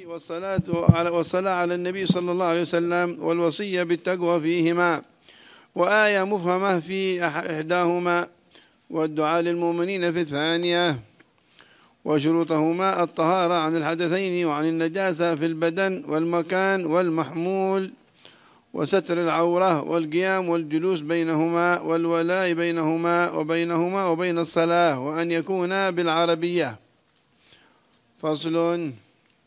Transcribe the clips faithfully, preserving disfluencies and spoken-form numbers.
والصلاة على والصلاة على النبي صلى الله عليه وسلم والوصية بالتقوى فيهما، وآية مفهمة في إحداهما والدعاء للمؤمنين في الثانية. وشروطهما الطهارة عن الحدثين وعن النجاسة في البدن والمكان والمحمول، وستر العورة، والقيام والجلوس بينهما، والولاء بينهما وبينهما وبين الصلاة، وأن يكونا بالعربية. فصل: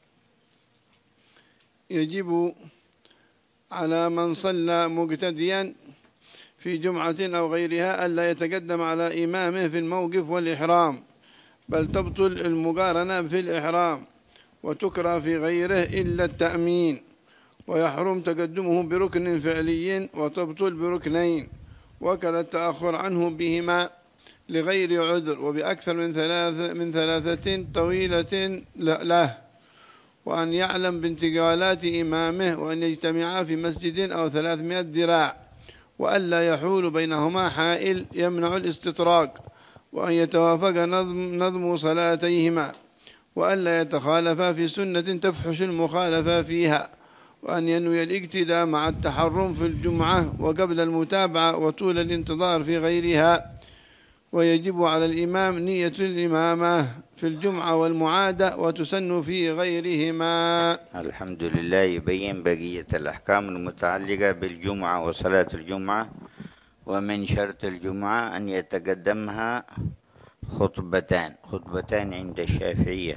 يجب على من صلى مقتديا في جمعة أو غيرها ألا يتقدم على إمامه في الموقف والإحرام، بل تبطل المقارنة في الإحرام، وتكره في غيره إلا التأمين، ويحرم تقدمه بركن فعلي، وتبطل بركنين، وكذا التأخر عنه بهما لغير عذر وبأكثر من ثلاثة من ثلاثة طويلة له، وأن يعلم بانتقالات إمامه، وأن يجتمعا في مسجد أو ثلاثمائة ذراع، وألا يحول بينهما حائل يمنع الاستطراق، وأن يتوافق نظم, نظم صلاتيهما، وألا يتخالفا في سنة تفحش المخالفة فيها، وأن ينوي الاقتداء مع التحرم في الجمعة وقبل المتابعة وطول الانتظار في غيرها. ويجب على الإمام نية الإمامة في الجمعة والمعادة، وتسن في غيرهما. الحمد لله. يبين بقية الأحكام المتعلقة بالجمعة وصلاة الجمعة. ومن شرط الجمعة أن يتقدمها خطبتان خطبتان عند الشافعية،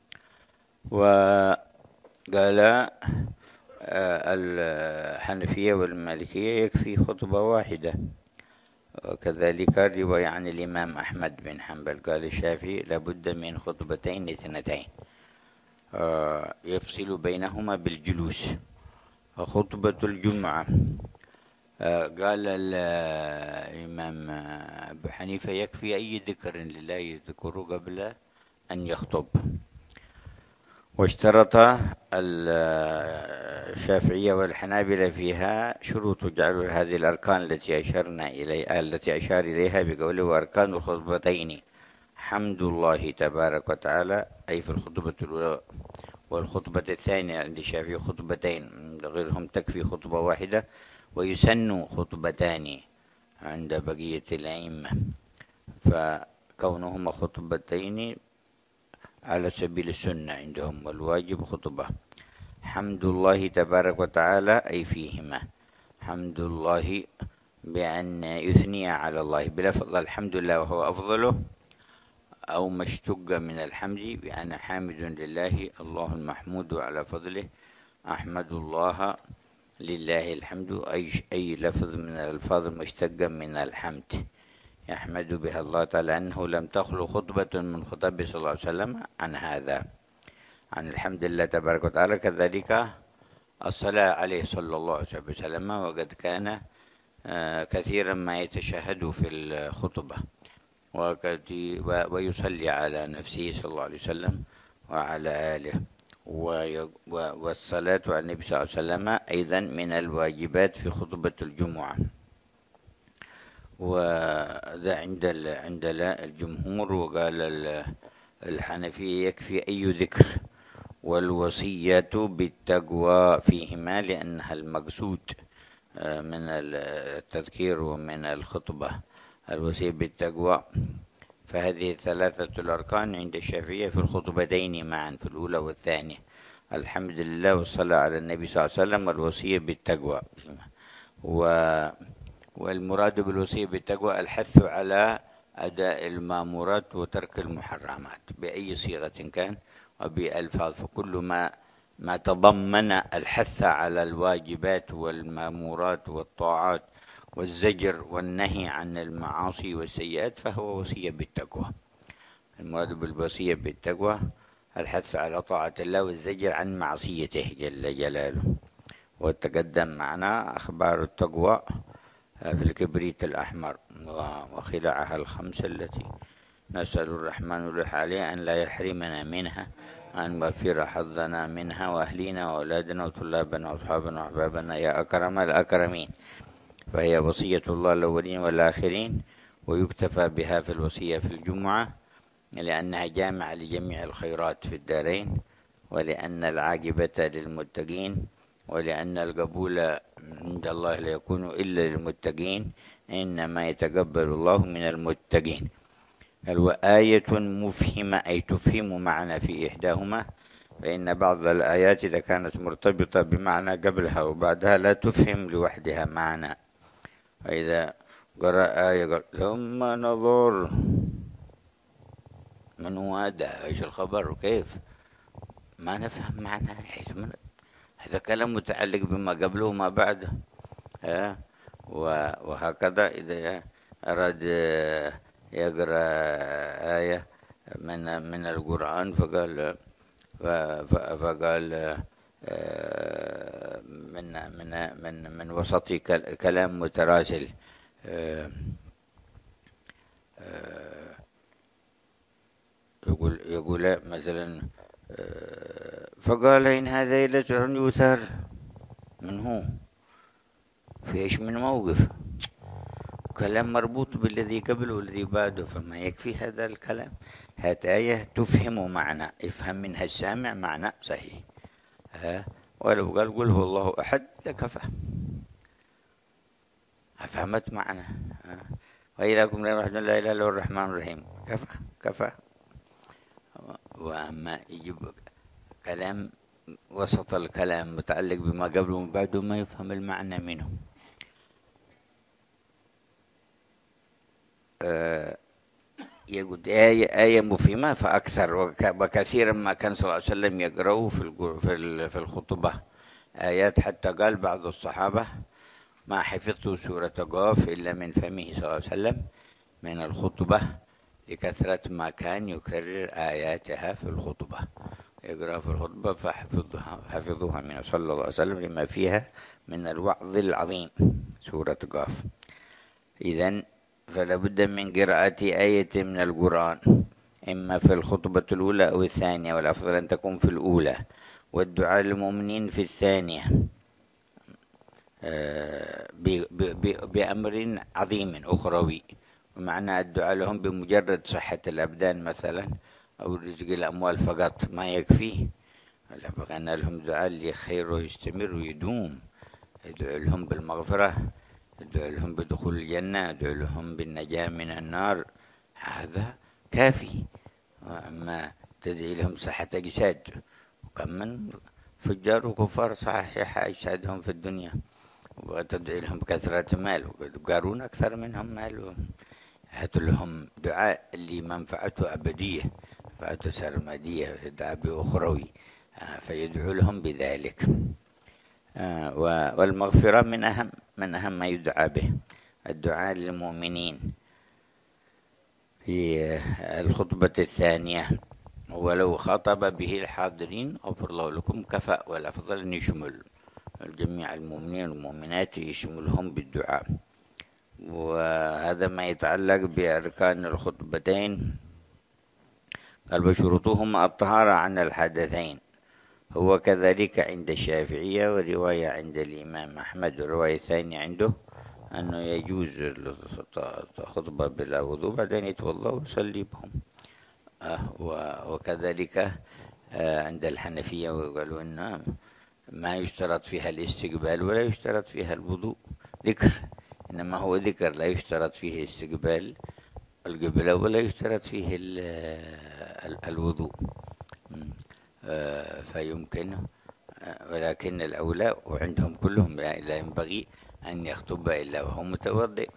وقال الحنفية والمالكية يكفي خطبة واحدة، وكذلك رواية عن الإمام أحمد بن حنبل قال الشافعي لابد من خطبتين اثنتين يفصل بينهما بالجلوس. خطبة الجمعة قال الإمام أبو حنيفة يكفي أي ذكر لله يذكره قبل أن يخطب. واشترط الشافعية والحنابلة فيها شروط جعل هذه الأركان التي أشرنا إليها التي أشار إليها بقوله وأركان الخطبتين حمد الله تبارك وتعالى، أي في الخطبة الأولى والخطبة الثانية عند الشافعي خطبتين، غيرهم تكفي خطبة واحدة، ويسن خطبتان عند بقية الأئمة، فكونهما خطبتين على سبيل السنة عندهم، والواجب خطبة. حمد الله تبارك وتعالى أي فيهما حمد الله بأن يثني على الله بلفظ الحمد لله وهو أفضله، أو ما اشتق من الحمد بأنا حامد لله الله المحمود على فضله أحمد الله لله الحمد، أي, أي لفظ من الألفاظ المشتقة من الحمد يحمد بها الله تعالى، أنه لم تخلو خطبة من خطبه صلى الله عليه وسلم عن هذا، عن الحمد لله تبارك وتعالى. كذلك الصلاة عليه صلى الله عليه وسلم، وقد كان كثيرا ما يتشهد في الخطبة ويصلي على نفسه صلى الله عليه وسلم وعلى آله. والصلاة على النبي صلى الله عليه وسلم أيضا من الواجبات في خطبة الجمعة، وذا عند عند الجمهور. وقال الحنفية يكفي أي ذكر، والوصية بالتقوى فيهما لأنها المقصود من التذكير ومن الخطبة الوصية بالتقوى. فهذه الثلاثة الأركان عند الشافعية في الخطبتين معا في الأولى والثانية، الحمد لله والصلاة على النبي صلى الله عليه وسلم والوصية بالتقوى. و والمراد بالوصية بالتقوى الحث على أداء المامورات وترك المحرمات بأي صيغة كان وبألفاظ، فكل ما ما تضمن الحث على الواجبات والمامورات والطاعات والزجر والنهي عن المعاصي والسيئات فهو وصية بالتقوى. المراد بالوصية بالتقوى الحث على طاعة الله والزجر عن معصيته جل جلاله. وتقدم معنا أخبار التقوى في الكبريت الأحمر وخلعها الخمس التي نسأل الرحمن له عليه أن لا يحرمنا منها، أن يوفر حظنا منها وأهلينا وأولادنا وطلابنا وأصحابنا وأحبابنا يا أكرم الأكرمين. فهي وصية الله الأولين والآخرين، ويكتفى بها في الوصية في الجمعة لأنها جامعة لجميع الخيرات في الدارين ولأن العاقبة للمتقين، ولأن القبول عند الله لا يكون إلا للمتقين، إنما يتقبل الله من المتقين. وآية مفهمة أي تفهم معنى في إحداهما، فإن بعض الآيات إذا كانت مرتبطة بمعنى قبلها وبعدها لا تفهم لوحدها معنى. فإذا قرأ آية قال ثم نظر، من هو هذا؟ إيش الخبر وكيف؟ ما نفهم معنى، هذا كلام متعلق بما قبله وما بعده. وهكذا إذا أراد يقرأ آية من من القرآن فقال فقال من من من من وسط كلام متراسل، يقول يقول مثلا فقال إن هذا إلا سحر يؤثر. من هو؟ في إيش من موقف؟ كلام مربوط بالذي قبله والذي بعده، فما يكفي هذا الكلام. هذه آية تفهم معنى، يفهم منها السامع معنى صحيح. ها ولو قال قل هو الله أحد لكفى، أفهمت معنى. وإلهكم لا إله إلا الله الرحمن الرحيم، كفى كفى. وأما يجيب كلام وسط الكلام متعلق بما قبله ومن بعده ما يفهم المعنى منه. آه يقول آية, آية مفهمة فأكثر، وكثيرا ما كان صلى الله عليه وسلم يقرأه في في الخطبة آيات، حتى قال بعض الصحابة ما حفظت سورة قاف إلا من فمه صلى الله عليه وسلم من الخطبة، لكثرة ما كان يكرر آياتها في الخطبة، يقرأ في الخطبة فحفظها حفظوها من صلى الله عليه وسلم لما فيها من الوعظ العظيم سورة قاف. إذن فلا بد من قراءة آية من القرآن، إما في الخطبة الأولى أو الثانية، والأفضل أن تكون في الأولى، والدعاء للمؤمنين في الثانية بأمر عظيم أخروي، ومعنى الدعاء لهم بمجرد صحة الأبدان مثلا أو رزق الأموال فقط ما يكفي، بغينا لهم دعاء لخير ويستمر ويدوم، يدعو لهم بالمغفرة، يدعو لهم بدخول الجنة، يدعو لهم بالنجاة من النار، هذا كافي. وأما تدعي لهم صحة أجساد، وكم من فجار وكفار صحيح أجسادهم في الدنيا، وتدعي لهم بكثرة مال، وقارون أكثر منهم مال، هاتوا لهم دعاء اللي منفعته أبدية، منفعته سرمدية، دعاء بأخروي، فيدعو لهم بذلك. والمغفرة من أهم من أهم ما يدعى به، الدعاء للمؤمنين في الخطبة الثانية، ولو خاطب به الحاضرين غفر الله لكم كفى، والأفضل أن يشمل الجميع المؤمنين والمؤمنات، يشملهم بالدعاء. وهذا ما يتعلق بأركان الخطبتين. قال وشروطهما الطهارة عن الحدثين، هو كذلك عند الشافعية، ورواية عند الإمام أحمد، والرواية الثانية عنده أنه يجوز الخطبة بلا وضوء بعدين يتوضأ ويصلي بهم. وكذلك عند الحنفية، وقالوا أن ما يشترط فيها الاستقبال ولا يشترط فيها الوضوء، ذكر، إنما هو ذكر لا يشترط فيه استقبال القبلة ولا يشترط فيه الوضوء، فيمكن، ولكن الأولى وعندهم كلهم لا ينبغي أن يخطب إلا وهو متوضئ.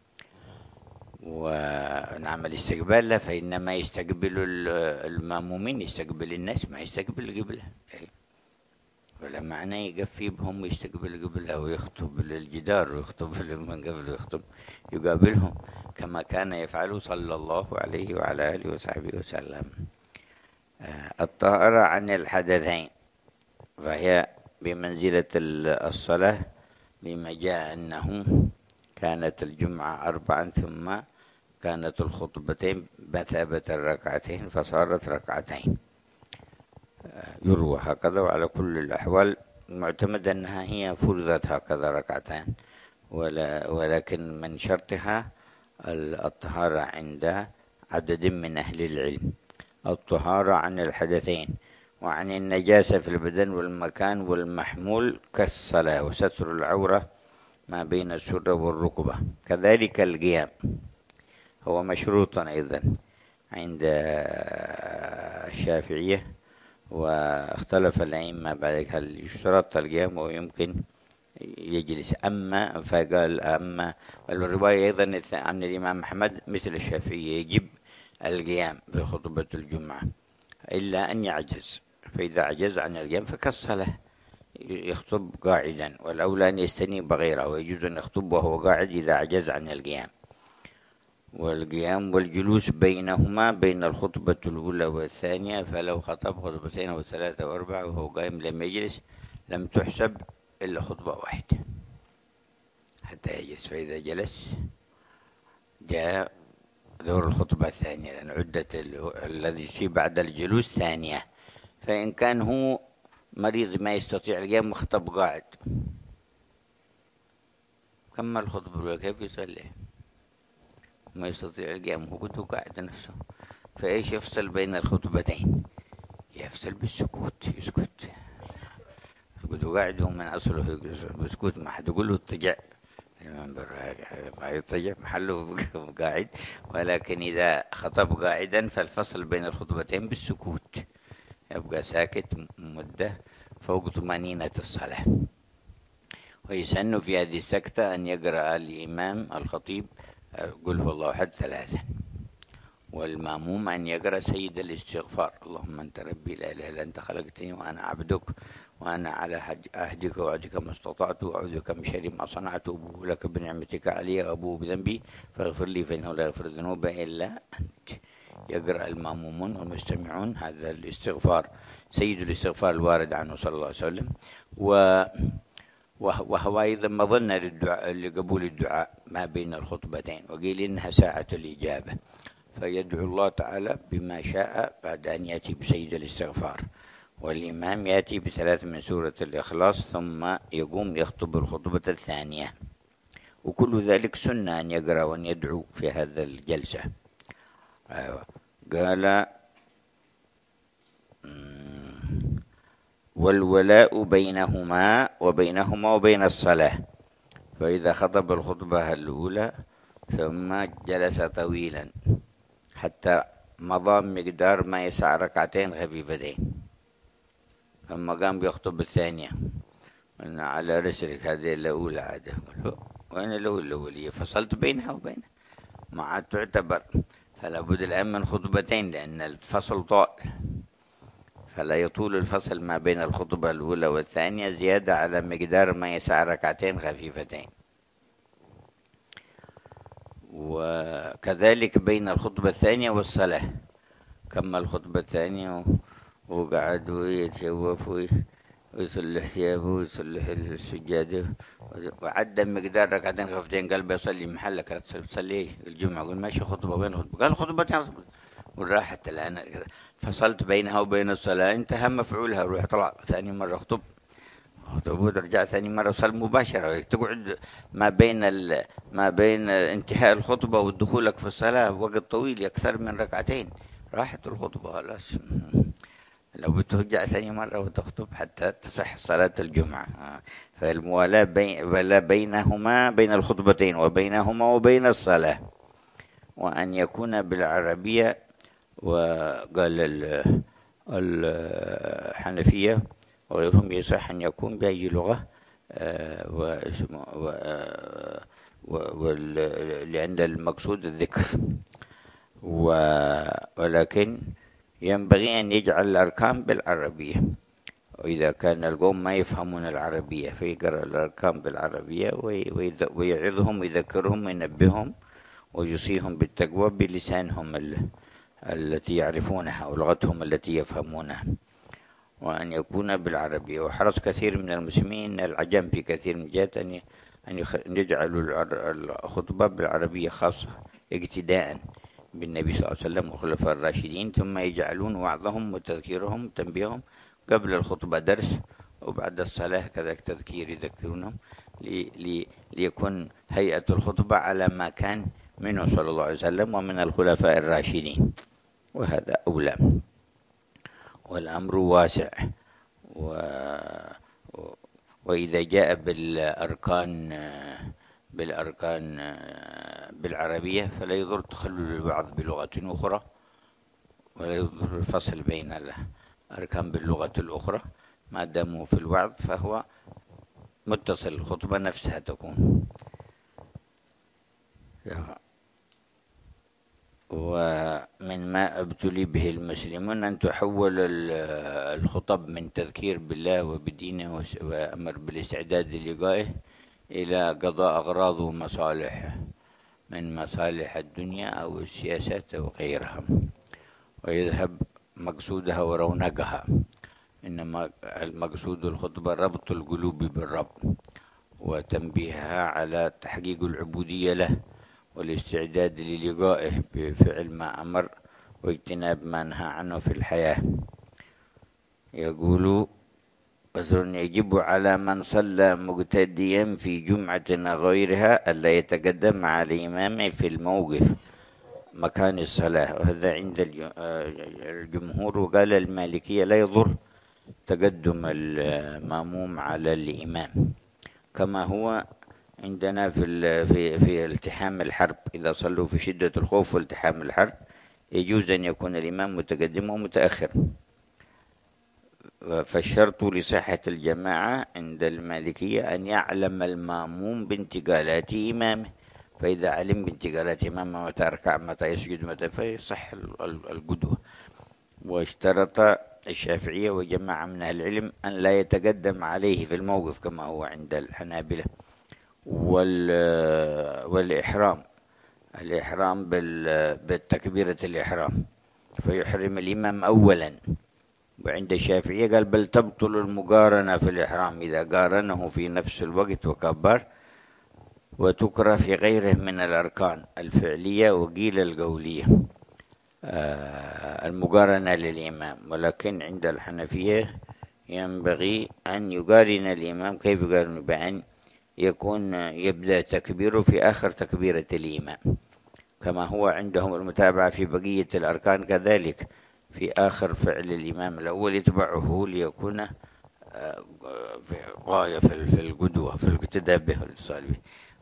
ونعمل استقبال لا، فإنما يستقبل المأمومين، يستقبل الناس، ما يستقبل القبلة، ولا معنى يقفي بهم ويستقبل القبلة ويخطب للجدار ويخطب من قبل ويخطب، يقابلهم كما كان يفعل صلى الله عليه وعلى آله وصحبه وسلم. الطهارة عن الحدثين، فهي بمنزلة الصلاة، لما جاء أنه كانت الجمعة أربعا ثم كانت الخطبتين بثابة الركعتين فصارت ركعتين، يروى هكذا. وعلى كل الأحوال معتمد أنها هي فرضت هكذا ركعتين، ولا ولكن من شرطها الطهارة عند عدد من أهل العلم، الطهارة عن الحدثين. وعن النجاسة في البدن والمكان والمحمول كالصلاة، وستر العورة ما بين السرة والركبة. كذلك القيام هو مشروط أيضا عند الشافعية، واختلف الأئمة بعد هل يشترط القيام ويمكن يجلس. أما فقال أما الرواية أيضا عن الإمام أحمد مثل الشافعية يجب القيام في خطبة الجمعة إلا أن يعجز، فإذا عجز عن القيام فكالصلاة يخطب قاعدا، والأولى أن يستنيب غيره، ويجوز أن يخطب وهو قاعد إذا عجز عن القيام. والقيام والجلوس بينهما بين الخطبة الأولى والثانية، فلو خطب خطبتين أو ثلاثة وأربعة وهو قائم لم يجلس لم تحسب إلا خطبة واحدة حتى يجلس، فإذا جلس جاء دور الخطبة الثانية، لأن عدة الذي يصيب بعد الجلوس ثانية. فإن كان هو مريض ما يستطيع القيام وخطب قاعد كمل الخطبة، كيف يصلي؟ ما يستطيع القيام هو قد قاعد نفسه، فإيش يفصل بين الخطبتين؟ يفصل بالسكوت، يسكت. قد قاعد هو من أصله بسكوت، ما حد يقول له اتجع المنبر، ما يتجع محله قاعد، ولكن إذا خطب قاعدا فالفصل بين الخطبتين بالسكوت، يبقى ساكت مدة فوق طمأنينة الصلاة. ويسن في هذه السكتة أن يقرأ الإمام الخطيب قل هو الله أحد ثلاثا، والماموم أن يقرأ سيد الاستغفار اللهم أنت ربي لا إله إلا أنت خلقتني وأنا عبدك وأنا على عهدك ووعدك ما استطعت وأعوذ بك من شر ما صنعت وأبوء لك بنعمتك علي وأبوء بذنبي فاغفر لي فإنه لا يغفر الذنوب إلا أنت. يقرأ المامومون والمستمعون هذا الاستغفار سيد الاستغفار الوارد عنه صلى الله عليه وسلم، و وهو أيضا مظنة لقبول الدعاء ما بين الخطبتين، وقيل إنها ساعة الإجابة، فيدعو الله تعالى بما شاء بعد أن يأتي بسيد الاستغفار. والإمام يأتي بثلاث من سورة الإخلاص ثم يقوم يخطب الخطبة الثانية، وكل ذلك سنة أن يقرأ وأن يدعو في هذا الجلسة. قال والولاء بينهما وبينهما وبين الصلاة، فإذا خطب الخطبة الأولى ثم جلس طويلا حتى مضى مقدار ما يسع ركعتين خفيفتين ثم قام يخطب الثانية قلنا على رسلك هذه الأولى عادة، وين الأولى الأولية فصلت بينها وبينها ما عاد تعتبر، فلا بد الآن من خطبتين لأن الفصل طال، فلا يطول الفصل ما بين الخطبة الأولى والثانية زيادة على مقدار ما يسع ركعتين خفيفتين. وكذلك بين الخطبة الثانية والصلاة، كمل الخطبة الثانية وقعد ويتشوف ويصلح ثيابه ويصلح السجادة وعد مقدار ركعتين خفيفتين، قال بيصلي محلك تصلي الجمعة، قال ماشي خطبة بين خطبة، قال خطبتين وراحت الآن فصلت بينها وبين الصلاة انتهى مفعولها، روح طلع ثاني مرة خطب وترجع ثاني مرة وصل مباشرة، تقعد ما بين ال... ما بين انتهاء الخطبة ودخولك في الصلاة وقت طويل أكثر من ركعتين، راحت الخطبة خلاص. لو بترجع ثاني مرة وتخطب حتى تصح صلاة الجمعة. فالموالاة بين... بينهما بين الخطبتين وبينهما وبين الصلاة، وأن يكون بالعربية. وقال الحنفية وغيرهم يصح أن يكون بأي لغة، لأن المقصود الذكر، ولكن ينبغي أن يجعل الأركان بالعربية، وإذا كان القوم ما يفهمون العربية فيقرأ الأركان بالعربية ويعظهم ويذكرهم وينبههم ويوصيهم بالتقوى بلسانهم التي يعرفونها ولغتهم التي يفهمونها، وأن يكون بالعربية. وحرص كثير من المسلمين العجم في كثير من جهات أن يجعلوا الخطبة بالعربية خاصة اقتداء بالنبي صلى الله عليه وسلم والخلفاء الراشدين، ثم يجعلون وعظهم وتذكيرهم وتنبيههم قبل الخطبة درس، وبعد الصلاة كذلك تذكير يذكرونهم، ليكون هيئة الخطبة على ما كان منه صلى الله عليه وسلم ومن الخلفاء الراشدين، وهذا أولى. والأمر واسع. و وإذا جاء بالأركان بالأركان بالعربية فلا يضر تخلل الوعظ بلغة أخرى، ولا يضر الفصل بين الأركان باللغة الأخرى، ما داموا في الوعظ فهو متصل، الخطبة نفسها تكون. ومن ما ابتلي به المسلمون أن تحول الخطب من تذكير بالله وبدينه وأمر بالاستعداد للقائه إلى قضاء أغراض ومصالح من مصالح الدنيا أو السياسات أو غيرها، ويذهب مقصودها ورونقها. إنما المقصود الخطبة ربط القلوب بالرب، وتنبيهها على تحقيق العبودية له، والاستعداد للقائه بفعل ما أمر واجتناب ما نهى عنه في الحياة. يقول: يجب على من صلى مقتديا في جمعة غيرها ألا يتقدم على الإمام في الموقف مكان الصلاة، وهذا عند الجمهور. وقال المالكية لا يضر تقدم المأموم على الإمام، كما هو عندنا في في في التحام الحرب. إذا صلوا في شدة الخوف والتحام الحرب يجوز أن يكون الإمام متقدم ومتأخر. فالشرط لصحة الجماعة عند المالكية أن يعلم المأموم بانتقالات إمامه، فإذا علم بانتقالات إمامه متى يركع متى يسجد متى فيصح القدوة. واشترط الشافعية وجماعة من أهل العلم أن لا يتقدم عليه في الموقف كما هو عند الحنابلة. والإحرام الإحرام بالتكبيرة الإحرام فيحرم الإمام أولا. وعند الشافعية قال بل تبطل المقارنة في الإحرام إذا قارنه في نفس الوقت وكبر، وتكره في غيره من الأركان الفعلية وقيل القولية آه المقارنة للإمام. ولكن عند الحنفية ينبغي أن يقارن الإمام. كيف يقارن؟ بأن يكون يبدأ تكبيره في آخر تكبيرة الإمام، كما هو عندهم المتابعة في بقية الأركان كذلك في آخر فعل الإمام الأول يتبعه ليكون غاية في القدوة في الاقتداء به الصالح.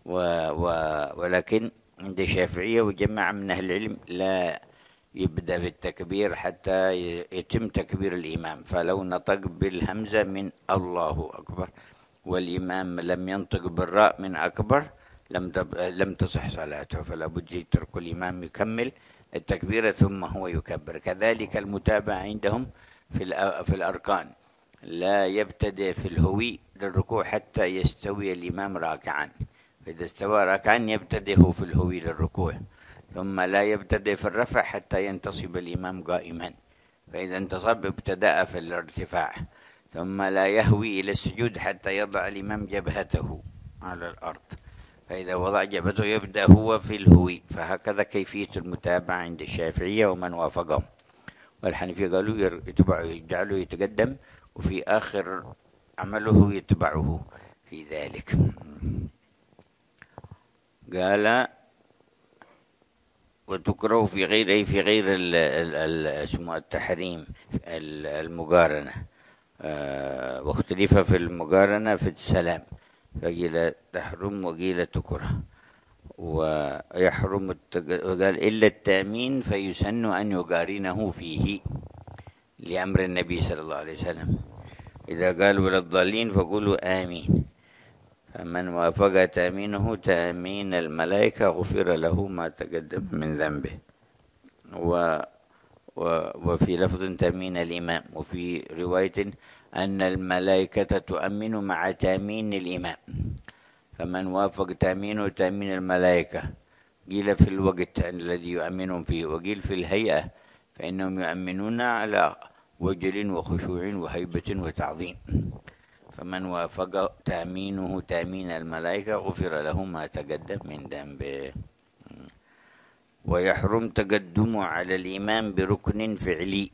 ولكن عند الشافعية وجماعة من أهل العلم لا يبدأ بالتكبير حتى يتم تكبير الإمام. فلو نطق بالهمزة من الله أكبر والإمام لم ينطق بالراء من أكبر لم لم تصح صلاته، فلا بد يترك الإمام يكمل التكبير ثم هو يكبر. كذلك المتابعة عندهم في في الأركان لا يبتدئ في الهوي للركوع حتى يستوي الإمام راكعا، فإذا استوى راكعا يبتدئ في الهوي للركوع، ثم لا يبتدئ في الرفع حتى ينتصب الإمام قائما، فإذا انتصب ابتدأ في الارتفاع، ثم لا يهوي إلى السجود حتى يضع الإمام جبهته على الأرض، فإذا وضع جبهته يبدأ هو في الهوي. فهكذا كيفية المتابعة عند الشافعية ومن وافقهم. والحنفية قالوا يتبعه يجعله يتقدم وفي آخر عمله يتبعه في ذلك. قال وتكره في غير في غير اسمه التحريم المقارنة، واختلف في المقارنة في السلام، فقيل تحرم وقيل تكره. ويحرم وقال إلا التأمين فيسن أن يقارنه فيه لأمر النبي صلى الله عليه وسلم، إذا قال ولا الضالين فقولوا آمين، فمن وافق تأمينه تأمين الملائكة غفر له ما تقدم من ذنبه. و وفي لفظ تأمين الإمام، وفي رواية أن الملائكة تؤمن مع تأمين الإمام، فمن وافق تأمينه تأمين الملائكة. قيل في الوقت الذي يؤمنون فيه، وقيل في الهيئة، فإنهم يؤمنون على وجل وخشوع وهيبة وتعظيم. فمن وافق تأمينه تأمين الملائكة غفر له ما تقدم من ذنبه. ويحرم تقدم على الإمام بركن فعلي،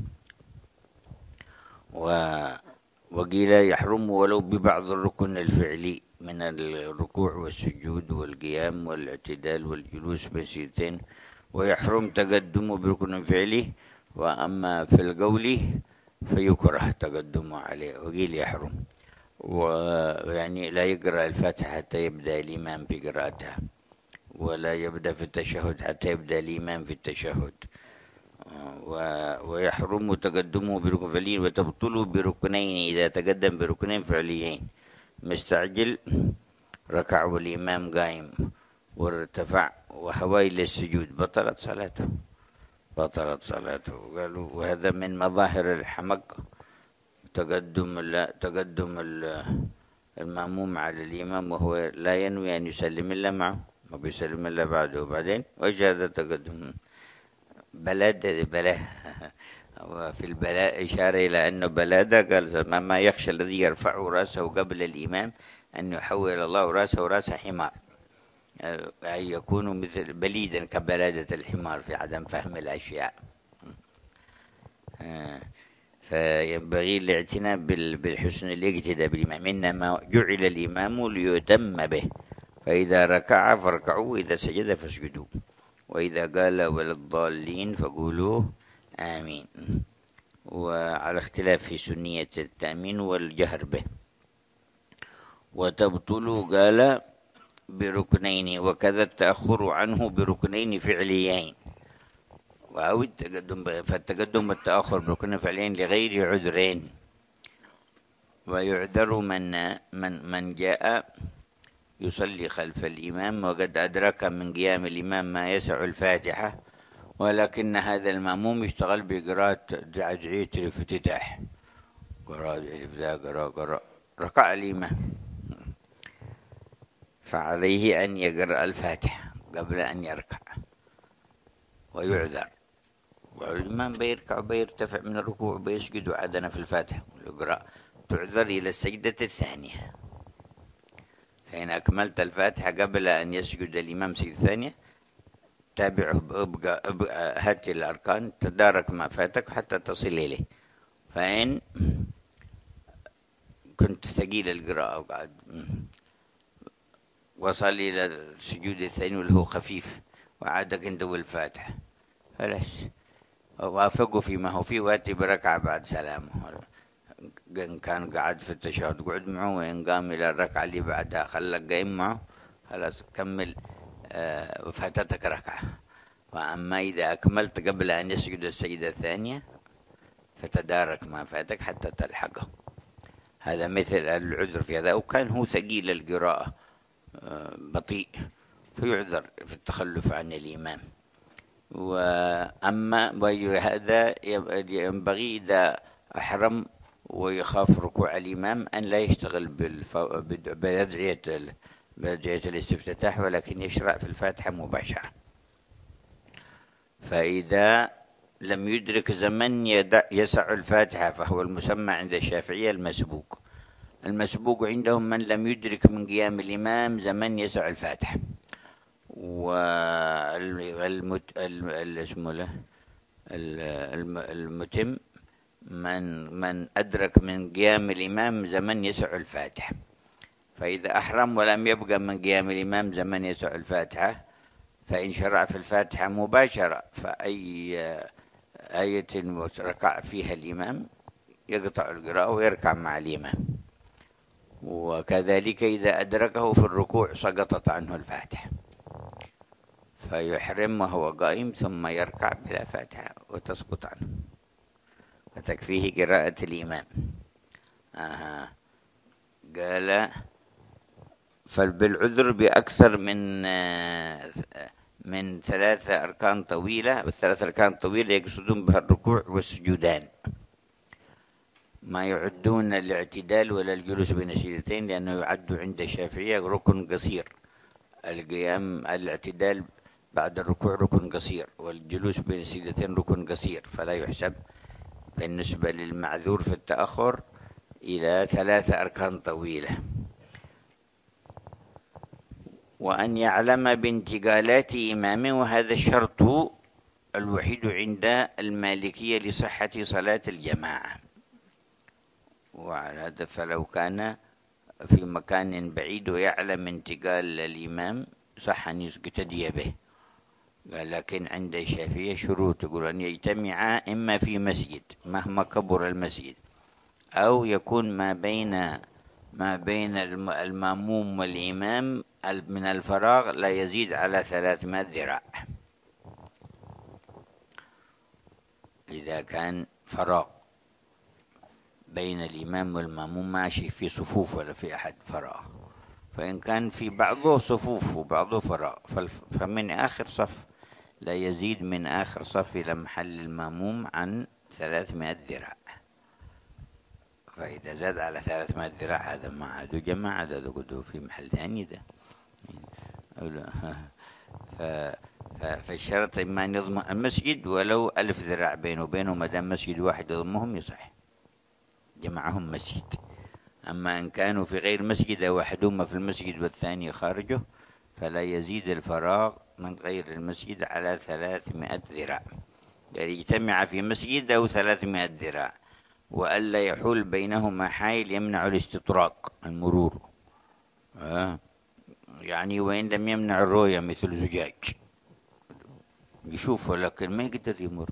وقيل يحرم ولو ببعض الركن الفعلي من الركوع والسجود والقيام والاعتدال والجلوس بسيطين. ويحرم تقدم بركن فعلي. وأما في القول فيكره تقدمه عليه، وقيل يحرم. ويعني لا يقرأ الفاتحة حتى يبدأ الإمام في قراءتها، ولا يبدأ في التشهد حتى يبدأ الإمام في التشهد. ويحرم تقدمه بركن فعلي، وتبطل بركنين إذا تقدم بركنين فعليين. مستعجل ركع والإمام قائم وارتفع وهوى إلى السجود، بطلت صلاته، بطلت صلاته. قالوا وهذا من مظاهر الحمق، تقدم تقدم المأموم على الإمام وهو لا ينوي أن يسلم إلا معه، ما بيسلم إلا بعده. وبعدين وش هذا تقدم؟ بلاد بلاد وفي البلاء إشارة إلى أنه بلادة. قال ما يخشى الذي يرفع رأسه قبل الإمام أن يحول الله رأسه رأس حمار، أي يكون مثل بليدا كبلادة الحمار في عدم فهم الأشياء. فينبغي الاعتناء بالحسن الاقتداء بالإمام، إنما جعل الإمام ليتم به، فإذا ركع فاركعوا، وإذا سجد فاسجدوا، وإذا قال ولا الضالين فقولوا آمين. وعلى اختلاف في سنية التأمين والجهر به. وتبطل قال بركنين، وكذا التأخر عنه بركنين فعليين. أو التقدم، فالتقدم والتأخر بركنين فعليين لغير عذرين. ويعذر من من من جاء يصلي خلف الإمام وقد أدرك من قيام الإمام ما يسع الفاتحة، ولكن هذا المأموم يشتغل بقراءة أدعية الافتتاح، قراءة الافتتاح، قراءة قراءة ركع الإمام، فعليه أن يقرأ الفاتحة قبل أن يركع، ويعذر. والإمام بيركع وبيرتفع من الركوع وبيسجد وعدنا في الفاتحة ويقرأ، تعذر إلى السجدة الثانية. فإن أكملت الفاتحة قبل أن يسجد الإمام سجدة الثانية تابعه، ابقى ابقى هات الأركان، تدارك ما فاتك حتى تصل إليه. فإن كنت ثقيل القراءة وقعد وصل إلى السجود الثاني واللي هو خفيف وعادك أنت والفاتحة، فلاش وافقوا فيما هو فيه، واتي بركعة بعد سلامه. إن كان قاعد في التشهد قعد معه، وإن قام إلى الركعة اللي بعدها خلك قايم معه، خلاص كمل آه وفاتتك ركعة. وأما إذا أكملت قبل أن يسجد السجدة الثانية فتدارك ما فاتك حتى تلحقه. هذا مثل العذر في هذا. وكان هو ثقيل القراءة آه بطيء فيعذر في التخلف عن الإمام. وأما هذا ينبغي إذا أحرم ويخاف ركوع الإمام أن لا يشتغل بأدعية بأدعية الاستفتاح، ولكن يشرع في الفاتحة مباشرة. فإذا لم يدرك زمن يسع الفاتحة فهو المسمى عند الشافعية المسبوق. المسبوق عندهم من لم يدرك من قيام الإمام زمن يسع الفاتحة. والمتم من من أدرك من قيام الإمام زمن يسع الفاتحة. فإذا أحرم ولم يبقى من قيام الإمام زمن يسع الفاتحة، فإن شرع في الفاتحة مباشرة فأي آية ركع فيها الإمام يقطع القراءة ويركع مع الإمام. وكذلك إذا أدركه في الركوع سقطت عنه الفاتحة، فيحرم وهو قائم ثم يركع بلا فاتحة وتسقط عنه، فتكفيه قراءة الإمام. آه. قال فبالعذر بأكثر من من ثلاثة أركان طويلة، والثلاثة أركان طويلة يقصدون بها الركوع والسجودان، ما يعدون الاعتدال ولا الجلوس بين السجدتين، لأنه يعد عند الشافعية ركن قصير. القيام الاعتدال بعد الركوع ركن قصير، والجلوس بين السجدتين ركن قصير، فلا يحسب بالنسبة للمعذور في التأخر إلى ثلاثة أركان طويلة. وأن يعلم بانتقالات إمامه، وهذا الشرط الوحيد عند المالكية لصحة صلاة الجماعة. وعلى هذا فلو كان في مكان بعيد ويعلم انتقال الإمام صح أن يقتدي به. قال لكن عند الشافعية شروط، يقول أن يجتمعا إما في مسجد مهما كبر المسجد، أو يكون ما بين ما بين المأموم والإمام من الفراغ لا يزيد على ثلاثمائة ذراع. إذا كان فراغ بين الإمام والمأموم ماشي في صفوف ولا في أحد فراغ، فإن كان في بعضه صفوف وبعضه فراغ فمن آخر صف لا يزيد من آخر صف إلى محل المأموم عن ثلاثمائة ذراع. فإذا زاد على ثلاثمائة ذراع هذا ما عادوا جماعة، هذا قدوا في محل ثاني ده. ف... فالشرط إما أن يضم المسجد ولو ألف ذراع بينه وبينه، ما دام مسجد واحد يضمهم يصح جمعهم مسجد. أما إن كانوا في غير مسجد أو أحدهما في المسجد والثاني خارجه فلا يزيد الفراغ من غير المسجد على ثلاثمائة ذراع، يعني يجتمع في مسجد أو ثلاثمائة ذراع، وألا يحول بينهما حائل يمنع الاستطراق المرور. آه. يعني وإن لم يمنع الرؤية مثل زجاج يشوفه لكن ما يقدر يمر،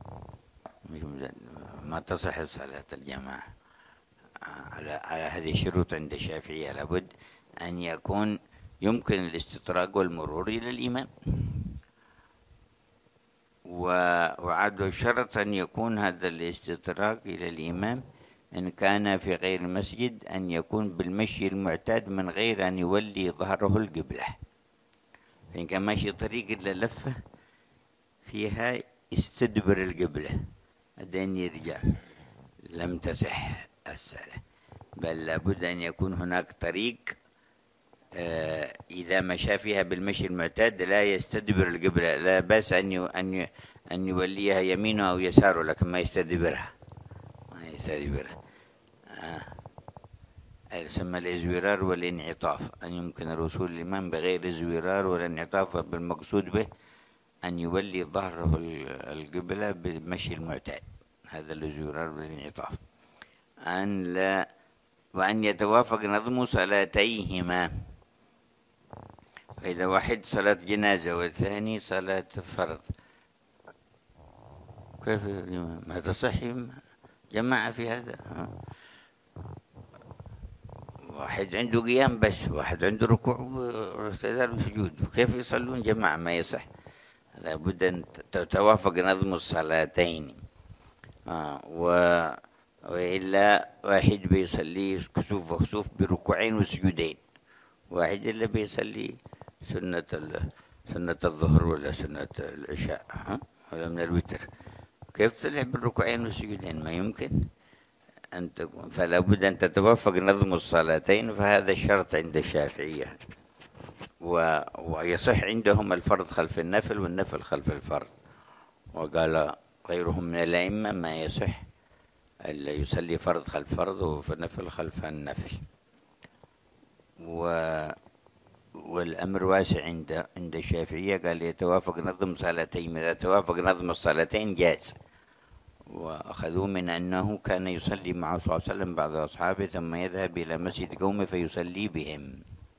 ما تصح صلاة الجماعة على على هذه الشروط. عند الشافعية لابد أن يكون يمكن الاستطراق والمرور إلى الإمام، وعد شرط أن يكون هذا الاستطراق إلى الإمام إن كان في غير المسجد أن يكون بالمشي المعتاد من غير أن يولي ظهره القبلة. فإن كان ماشي طريق إلا لفة فيها يستدبر القبلة بعدين يرجع لم تصح الصلاة، بل لابد أن يكون هناك طريق آه إذا مشى فيها بالمشي المعتاد لا يستدبر القبلة، لا بأس أن أن أن يوليها يمينه أو يساره لكن ما يستدبرها، ما يستدبرها. آه. ثم الازورار والانعطاف، أن يمكن الوصول الإمام بغير ازورار والانعطاف بالمقصود به أن يولي ظهره القبلة بالمشي المعتاد، هذا الازورار والانعطاف. أن لا وأن يتوافق نظم صلاتيهما، فإذا واحد صلاة جنازة والثاني صلاة فرض كيف ما تصح جماعة في هذا؟ واحد عنده قيام بس، واحد عنده ركوع واعتدال وسجود، كيف يصلون جماعة؟ ما يصح، لابد أن تتوافق نظم الصلاتين. آه و وإلا واحد بيصلي كسوف وخسوف بركوعين وسجودين، واحد اللي بيصلي سنة سنة الظهر ولا سنة العشاء ها ولا من الوتر، كيف تصلي بالركوعين والسجودين؟ ما يمكن أن تكون، فلا بد أن تتوافق نظم الصلاتين، فهذا الشرط عند الشافعية. و... ويصح عندهم الفرض خلف النفل والنفل خلف الفرض، وقال غيرهم من الأئمة ما يصح ألا يصلي فرض خلف فرض ونفل خلف النفل. و... والأمر واسع عند عند الشافعية، قال يتوافق نظم صلاتين، إذا توافق نظم الصلاتين جاز. وأخذوا من أنه كان يصلي مع صلى الله عليه وسلم بعض أصحابه ثم يذهب إلى مسجد قومه فيصلي بهم،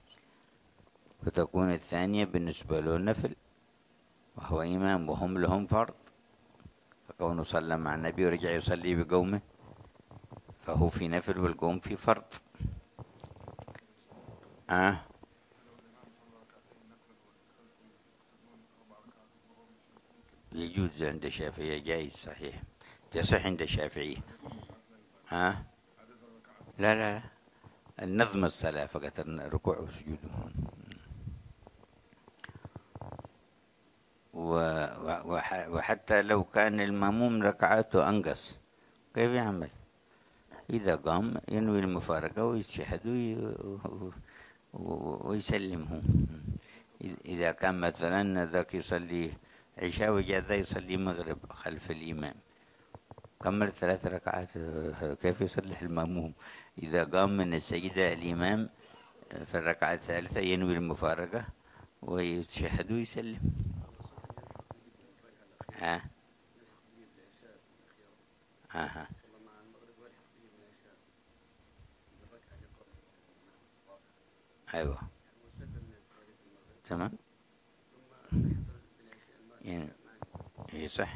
فتكون الثانية بالنسبة له نفل وهو إمام وهم لهم فرض، فكونه صلى مع النبي ورجع يصلي بقومه فهو في نفل والقوم في فرض. آه يجوز عند الشافعية، جائز صحيح، يصح عند الشافعية. آه لا لا لا النظم الصلاة فقط، الركوع والسجود. وحتى لو كان المأموم ركعاته أنقص كيف يعمل؟ إذا قام ينوي المفارقة ويتشهد ويسلمه. إذا كان مثلا ذاك يصلي عشاء وجاء ذا يصلي مغرب خلف الإمام كمل ثلاث ركعات، كيف يصلح المأموم؟ إذا قام من السجدة الإمام في الركعة الثالثة ينوي المفارقة ويتشهد ويسلم. ها ها أيوة تمام. يعني إيه صح.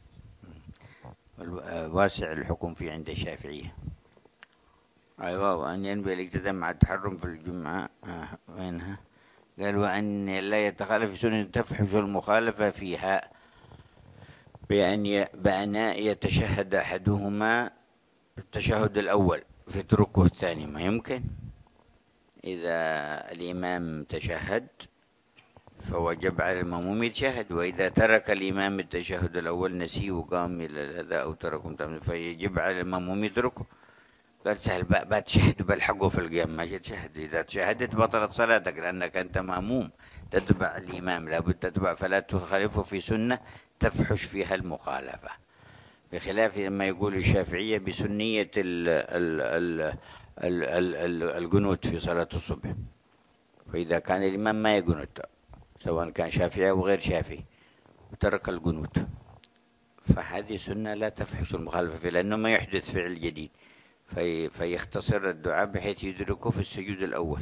واسع الحكم فيه عند الشافعية. أيوة. وأن ينبغي الاقتداء مع التحرم في الجمعة. آه وينها؟ قال وأن لا يتخالف في سنة تفحش المخالفة فيها بأن ي... بأن يتشهد أحدهما التشهد الأول فيتركه الثاني. ما يمكن. إذا الإمام تشهد فوجب على المأموم يتشهد، وإذا ترك الإمام التشهد الأول نسيه وقام إلى هذا أو تركه فيجب على المأموم يتركه. قال سهل بقى تشهد بلحقه في القيام. ما تشهد، إذا تشهدت بطلت صلاتك لأنك أنت مأموم تتبع الإمام، لابد تتبع فلا تخالفه في سنة تفحش فيها المخالفة، بخلاف لما يقول الشافعية بسنية ال ال ال ال ال ال القنوت في صلاة الصبح. فإذا كان الإمام ما يقنوت سواء كان شافعي أو غير شافعي وترك القنوت فهذه سنة لا تفحش المخالفة فيه، لأنه ما يحدث فعل جديد، في فيختصر الدعاء بحيث يدركه في السجود الأول،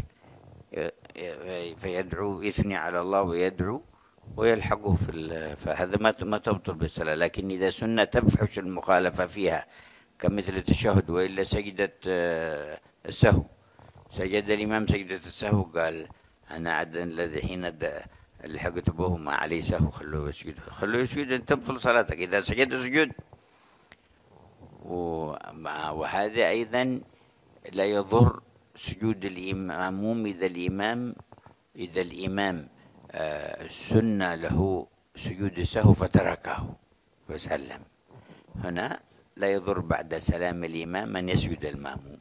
فيدعو يثني على الله ويدعو ويلحقه في فهذا ما ما تبطل بالصلاة. لكن إذا سنة تفحش المخالفة فيها كمثل التشهد، وإلا سجدة السهو، سجد الإمام سجدة السهو قال أنا عد الذي حين لحقت به ما عليه سهو خلوه يسجد، خلوه يسجد أن تبطل صلاتك إذا سجد سجود. وهذا أيضا لا يضر سجود الإمام إذا الإمام إذا الإمام سنة له سجود السهو فتركه وسلم، هنا لا يضر بعد سلام الإمام أن يسجد المأموم.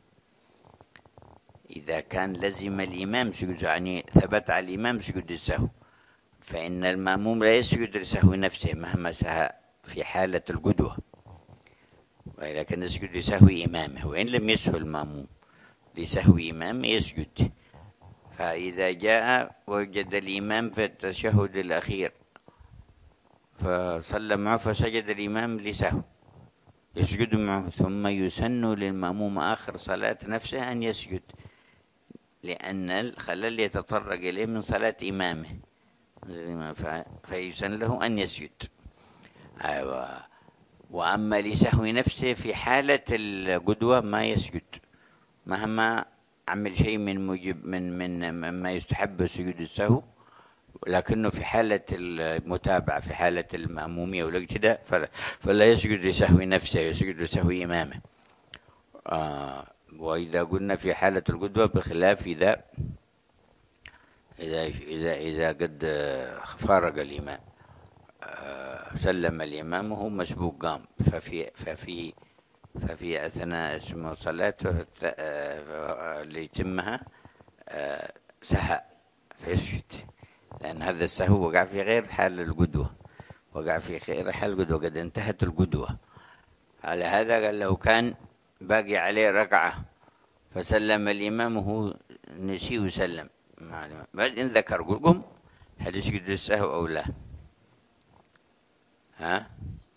إذا كان لزم الإمام سجود، يعني ثبت على الإمام سجود السهو، فإن المأموم لا يسجد لسهو نفسه مهما سهى في حالة القدوة، ولكن يسجد لسهو إمامه، وإن لم يسهو المأموم لسهو إمامه يسجد. فإذا جاء وجد الإمام في التشهد الأخير فصلى معه فسجد الإمام لسهو يسجد معه، ثم يسن للمأموم آخر صلاة نفسه أن يسجد، لأن الخلل يتطرق إليه من صلاة إمامه، فيسن له أن يسجد. أيوة. وأما لسهو نفسه في حالة القدوة ما يسجد مهما عمل شيء من موجب من من مما يستحب سجود السهو، لكنه في حالة المتابعة في حالة المأمومية والاقتداء فلا, فلا يسجد لسهو نفسه، يسجد لسهو إمامه. آه وإذا قلنا في حالة القدوة بخلاف إذا إذا إذا إذا قد فارق الإمام آه سلم الإمام وهو مسبوق قام، ففي ففي ففي أثناء اسمه صلاته ليتمها سهى فيسجد، لأن هذا السهو وقع في غير حال القدوة، وقع في غير حال القدوة قد انتهت القدوة. على هذا قال له كان باقي عليه ركعة فسلم الإمام وهو نسي وسلم، بعد إن ذكر قل قم هل يسجد السهو أو لا؟ ها؟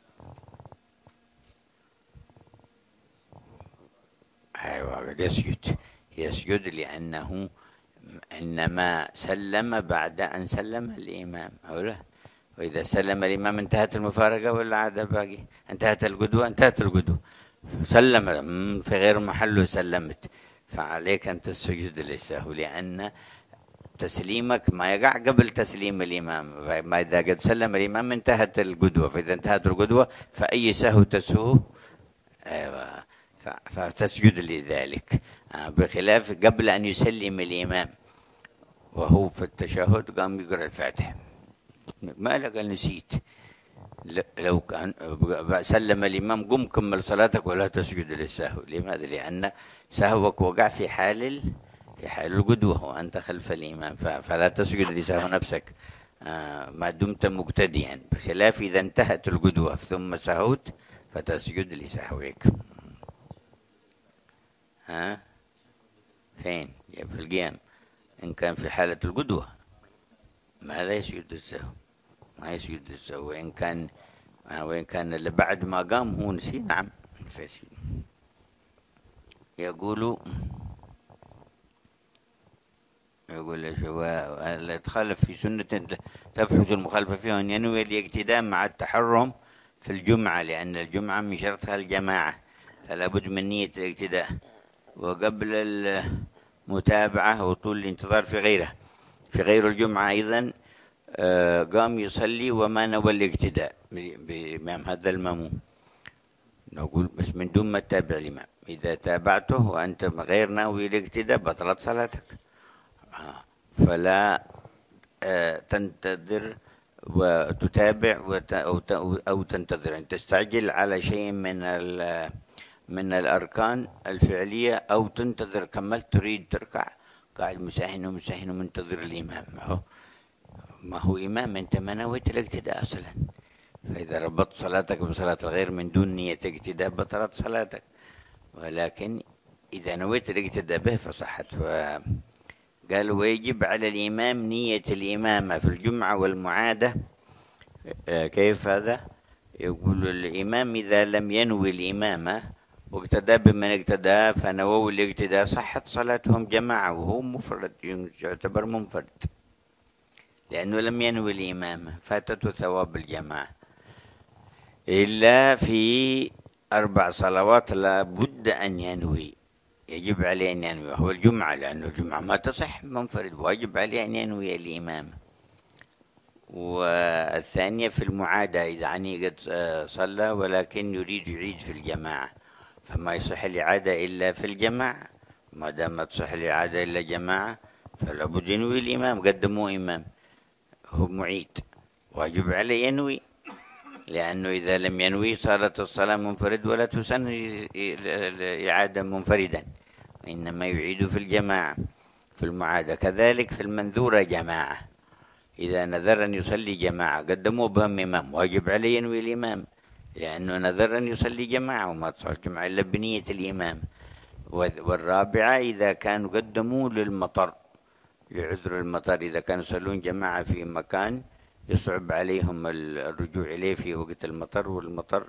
أيوة قد يسجد يسجد لأنه إنما سلم بعد أن سلم الإمام أو لا. وإذا سلم الإمام انتهت المفارقة ولا عاد باقي؟ انتهت القدوة انتهت القدوة سلم في غير محله سلمت، فعليك أن تسجد للسهو، لأن تسليمك ما يقع قبل تسليم الإمام، ما إذا قد سلم الإمام انتهت القدوة، فإذا انتهت القدوة فأي سهو تسهو أيوة فتسجد لذلك، بخلاف قبل أن يسلم الإمام وهو في التشهد قام يقرأ الفاتحة ما لقى نسيت، لو كان سلم الإمام قم كمل صلاتك ولا تسجد للسهو. لماذا؟ لأن سهوك وقع في حال في حال القدوة وأنت خلف الإمام، فلا تسجد لسهو نفسك ما دمت مقتديا، بخلاف إذا انتهت القدوة ثم سهوت فتسجد لسهوك. ها فين؟ في القيام إن كان في حالة القدوة ما لا يسجد السهو، ما يسجد السهو، وإن كان وإن كان اللي بعد ما قام هو نسي نعم فسجد. يقول يقول إيش هو يتخالف في سنة تفحص المخالفة فيها أن ينوي الاقتداء مع التحرم في الجمعة، لأن الجمعة من شرطها الجماعة، فلا بد من نية الاقتداء، وقبل المتابعة وطول الانتظار في غيرها. في غير الجمعة أيضا قام يصلي وما نوى الاقتداء بإمام هذا المأموم، نقول بس من دون ما تتابع الإمام. إذا تابعته وأنت غير ناوي الاقتداء بطلت صلاتك، فلا تنتظر وتتابع أو تنتظر أن تستعجل على شيء من من الأركان الفعلية، أو تنتظر كملت تريد تركع قاعد مساهن ومساهن ومنتظر الإمام. ما هو ما هو إمام، أنت ما نويت الاقتداء أصلا، فإذا ربطت صلاتك بصلاة الغير من دون نية اقتداء بطلت صلاتك. ولكن إذا نويت الاقتداء به فصحت. قال ويجب على الإمام نية الإمامة في الجمعة والمعادة. كيف هذا؟ يقول الإمام إذا لم ينوي الإمامة واقتدى بمن اقتدى فنووا الاقتداء صحت صلاتهم جماعة، وهو مفرد يعتبر منفرد لأنه لم ينوي الإمامة، فاتته ثواب الجماعة. إلا في أربع صلوات لا بد أن ينوي، يجب عليه أن ينوي، هو الجمعة، لأنه الجمعة ما تصح منفرد، واجب عليه أن ينوي الإمامة. والثانية في المعادة، إذا عني قد صلى ولكن يريد يعيد في الجماعة فما يصح الإعادة إلا في الجماعة، ما دام ما تصح الإعادة إلا جماعة فلا بد ينوي الإمام، قدموا إمام هو معيد واجب عليه ينوي، لأنه إذا لم ينوي صارت الصلاة منفرد ولا تسن الإعادة منفردا، إنما يعيد في الجماعة في المعادة. كذلك في المنذورة جماعة، إذا نذر أن يصلي جماعة قدموا بهم إمام واجب عليه ينوي الإمام، لأنه نذر أن يصلي جماعة وما تصح جماعة إلا بنية الإمام. والرابعة إذا كانوا قدموا للمطر، لعذر المطر، إذا كانوا يصلون جماعة في مكان يصعب عليهم الرجوع إليه في وقت المطر، والمطر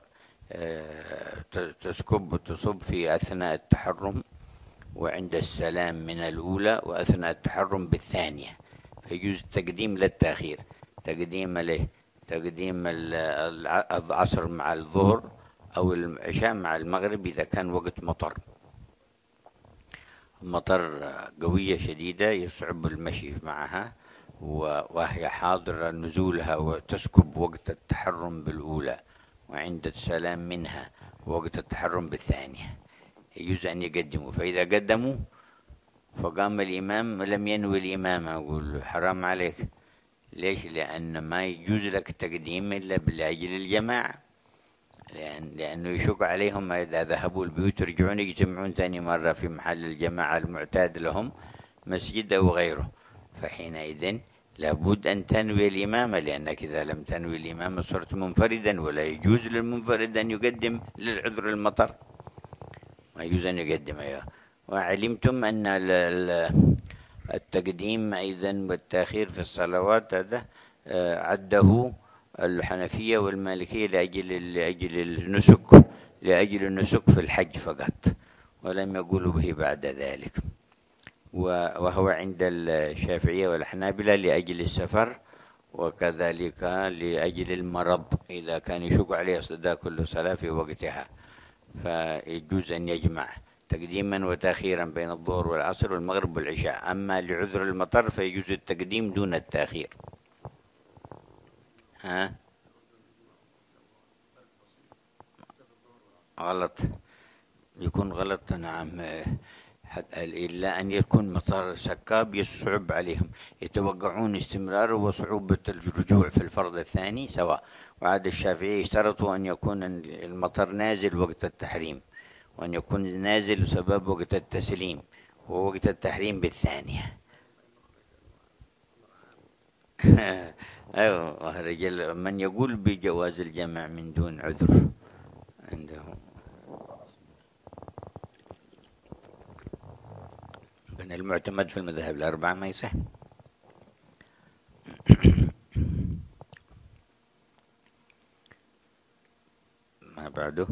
تسكب وتصب في أثناء التحرم وعند السلام من الأولى وأثناء التحرم بالثانية، فيجوز التقديم للتأخير، تقديم له تقديم العصر مع الظهر أو العشاء مع المغرب إذا كان وقت مطر مطر قوية شديدة يصعب المشي معها، وهي حاضرة نزولها وتسكب وقت التحرم بالأولى وعند السلام منها وقت التحرم بالثانية، يجوز أن يقدموا. فإذا قدموا فقام الإمام لم ينوي الإمامة، أقول حرام عليك. ليش؟ لأن ما يجوز لك التقديم إلا لأجل الجماعة، لأن لأنه يشق عليهم إذا ذهبوا البيوت يرجعون يجتمعون ثاني مرة في محل الجماعة المعتاد لهم مسجد أو غيره، فحينئذ لابد أن تنوي الإمامة، لأنك إذا لم تنوي الإمامة صرت منفردا، ولا يجوز للمنفرد أن يقدم للعذر المطر، ما يجوز أن يقدم. أيوه. وعلمتم أن التقديم أيضا والتأخير في الصلوات هذا عده الحنفية والمالكية لأجل لأجل النسك لأجل النسك في الحج فقط، ولم يقولوا به بعد ذلك. وهو عند الشافعية والحنابلة لأجل السفر، وكذلك لأجل المرض إذا كان يشق عليه صلاة كل صلاة في وقتها، فيجوز أن يجمع تقديما وتأخيرا بين الظهر والعصر والمغرب والعشاء. أما لعذر المطر فيجوز التقديم دون التأخير. ها؟ غلط، يكون غلط. نعم، إلا أن يكون مطر سكاب يصعب عليهم، يتوقعون استمرار وصعوبة الرجوع في الفرض الثاني سواء. وعاد الشافعي يشترطوا أن يكون المطر نازل وقت التحريم، وأن يكون نازل سبب وقت التسليم ووقت التحريم بالثانية. أيوة، رجل من يقول بجواز الجمع من دون عذر عنده من المعتمد في المذاهب الأربعة ما يصح. ما بعده؟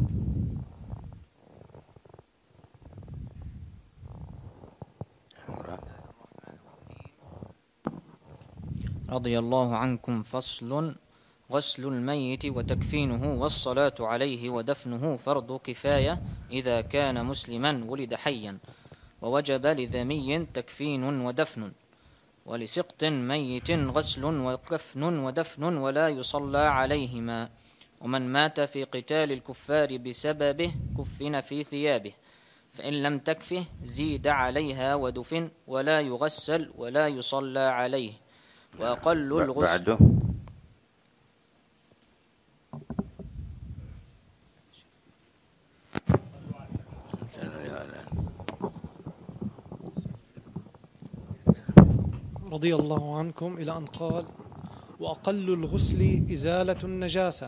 رضي الله عنكم. فصل: غسل الميت وتكفينه والصلاة عليه ودفنه فرض كفاية إذا كان مسلما ولد حيا، ووجب لذمي تكفين ودفن، ولسقط ميت غسل وكفن ودفن ولا يصلى عليهما. ومن مات في قتال الكفار بسببه كفن في ثيابه، فإن لم تكفه زيد عليها ودفن ولا يغسل ولا يصلى عليه. وأقل الغسل بعده رضي الله عنكم إلى أن قال: وأقل الغسل إزالة النجاسة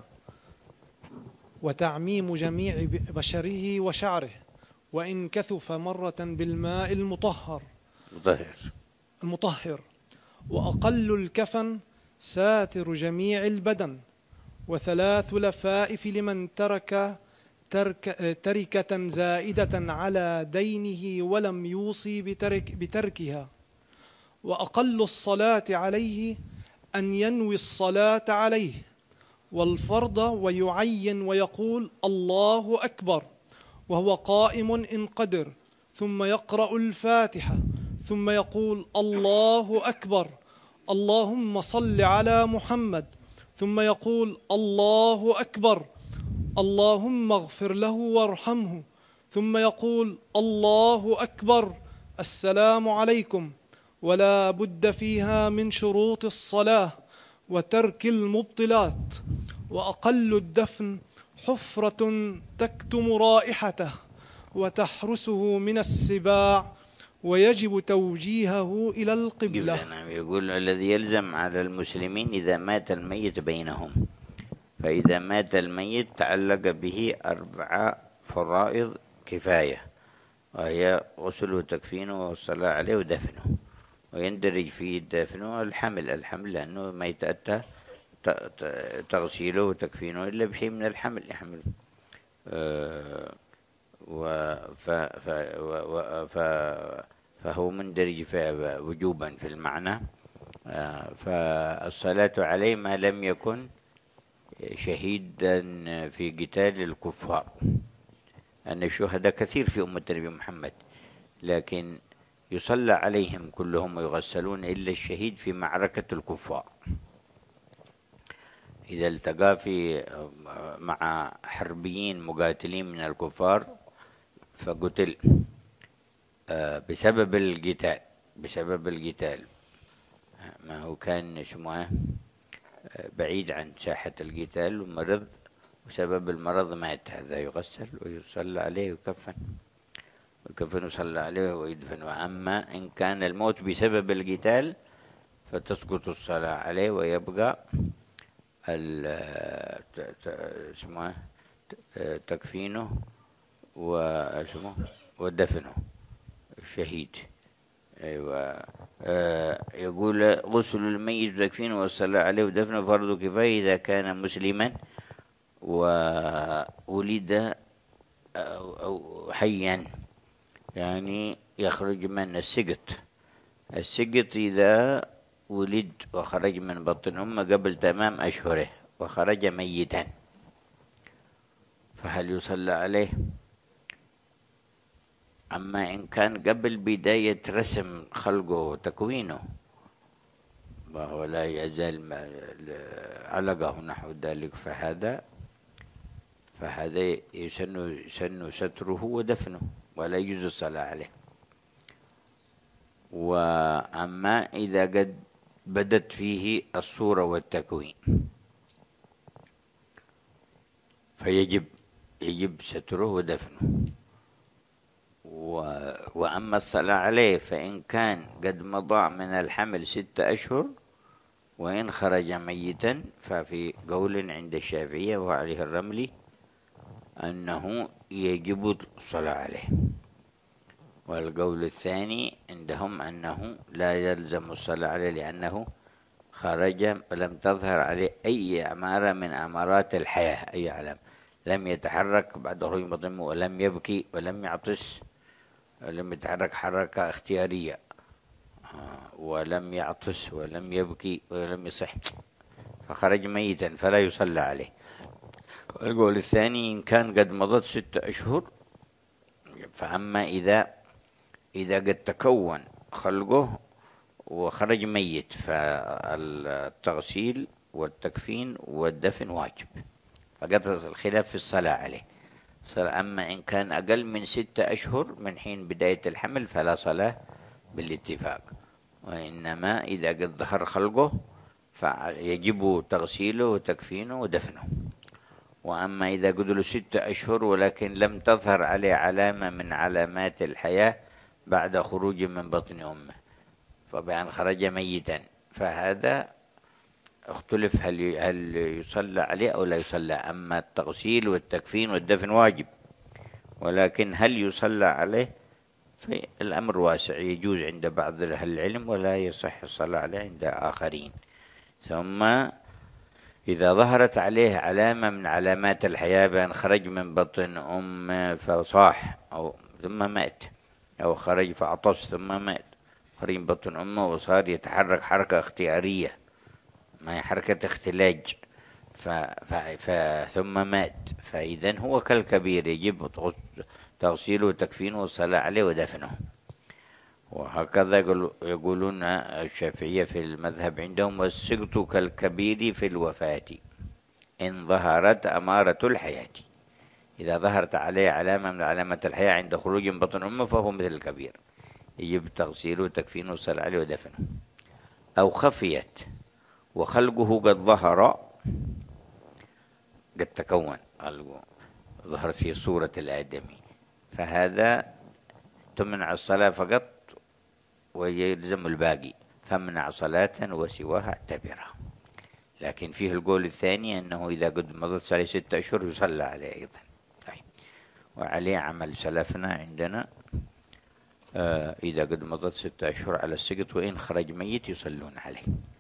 وتعميم جميع بشره وشعره، وإن كثف مرة بالماء المطهر مطهر المطهر وأقل الكفن ساتر جميع البدن، وثلاث لفائف لمن ترك ترك تركة زائدة على دينه ولم يوصي بترك بتركها. وأقل الصلاة عليه أن ينوي الصلاة عليه والفرض ويعين ويقول الله أكبر وهو قائم إن قدر، ثم يقرأ الفاتحة، ثم يقول الله أكبر اللهم صل على محمد، ثم يقول الله أكبر اللهم اغفر له وارحمه، ثم يقول الله أكبر السلام عليكم. ولا بد فيها من شروط الصلاة وترك المبطلات. وأقل الدفن حفرة تكتم رائحته وتحرسه من السباع، ويجب توجيهه إلى القبلة. نعم. يقول الذي يلزم على المسلمين إذا مات الميت بينهم، فإذا مات الميت تعلق به أربع فرائض كفاية، وهي غسله وتكفينه والصلاة عليه ودفنه. ويندرج في دفنه الحمل الحمل لأنه ما يتأتى تغسيله وتكفينه إلا بشيء من الحمل يحمل. فهو مندرج وجوبا في المعنى. فالصلاة عليه ما لم يكن شهيدا في قتال الكفار، أن الشهداء كثير في أمة النبي محمد، لكن يصلى عليهم كلهم ويغسلون إلا الشهيد في معركة الكفار، إذا التقى في مع حربيين مقاتلين من الكفار فقتل بسبب القتال بسبب القتال ما هو كان اسمه بعيد عن ساحة القتال ومرض، وسبب المرض مات، هذا يغسل ويصلى عليه ويكفن ويكفن ويصلى عليه ويدفن. وأما إن كان الموت بسبب القتال فتسقط الصلاة عليه ويبقى اسمه تكفينه واسمه ودفنه الشهيد. أيوة. آه يقول غسل الميت وتكفينه والصلاة عليه ودفنه فرض كفاية إذا كان مسلما وولد أو, أو حيا، يعني يخرج من السقط. السقط إذا ولد وخرج من بطن أمه قبل تمام أشهره وخرج ميتا، فهل يصلى عليه؟ أما إن كان قبل بداية رسم خلقه وتكوينه وهو لا يزال علقه نحو ذلك، فهذا فهذا يسن يسن ستره ودفنه ولا يجوز الصلاة عليه. وأما إذا قد بدت فيه الصورة والتكوين فيجب يجب ستره ودفنه. وأما الصلاة عليه فإن كان قد مضى من الحمل ستة أشهر وإن خرج ميتا، ففي قول عند الشافعية وعليه الرملي أنه يجب الصلاة عليه، والقول الثاني عندهم أنه لا يلزم الصلاة عليه لأنه خرج ولم تظهر عليه أي أمارة من أمارات الحياة، أي علم، لم يتحرك بعد خروج بطنه ولم يبكي ولم يعطس ولم يتحرك حركة اختيارية ولم يعطس ولم يبكي ولم يصح فخرج ميتا فلا يصلى عليه. القول الثاني إن كان قد مضت ستة أشهر، فأما إذا إذا قد تكون خلقه وخرج ميت فالتغسيل والتكفين والدفن واجب، فقط الخلاف في الصلاة عليه. أما إن كان أقل من ستة أشهر من حين بداية الحمل فلا صلاة بالاتفاق، وإنما إذا قد ظهر خلقه فيجب تغسيله وتكفينه ودفنه. وأما إذا قدلوا ستة أشهر ولكن لم تظهر عليه علامة من علامات الحياة بعد خروج من بطن أمه، فبأن خرج ميتا، فهذا اختلف هل هل يصلى عليه أو لا يصلى. أما التغسيل والتكفين والدفن واجب، ولكن هل يصلى عليه فالأمر واسع، يجوز عند بعض أهل العلم ولا يصح الصلاة عليه عند آخرين. ثم إذا ظهرت عليه علامة من علامات الحياة بأن خرج من بطن أم فصاح أو ثم مات، أو خرج فعطس ثم مات، خرج من بطن أمه وصار يتحرك حركة اختيارية ما هي حركة اختلاج ف... ف... ف... ثم مات، فإذن هو كالكبير يجب تغسيله وتكفينه والصلاة عليه ودفنه. وهكذا يقولون الشافعية في المذهب عندهم: والسقط كالكبير في الوفاة إن ظهرت أمارة الحياة. إذا ظهرت عليه علامة من علامة الحياة عند خروج من بطن أمه فهو مثل الكبير، يجب تغسيله وتكفينه والصلاة عليه ودفنه. أو خفيت وخلقه قد ظهر، قد تكون ظهرت في صورة الآدمي، فهذا تمنع الصلاة فقط ويلزم الباقي، فمنع صلاة وسواها اعتبرها. لكن فيه القول الثاني أنه إذا قد مضت عليه ستة أشهر يصلى عليه أيضا. طيب. وعليه عمل سلفنا عندنا آه إذا قد مضت ستة أشهر على السقط وإن خرج ميت يصلون عليه.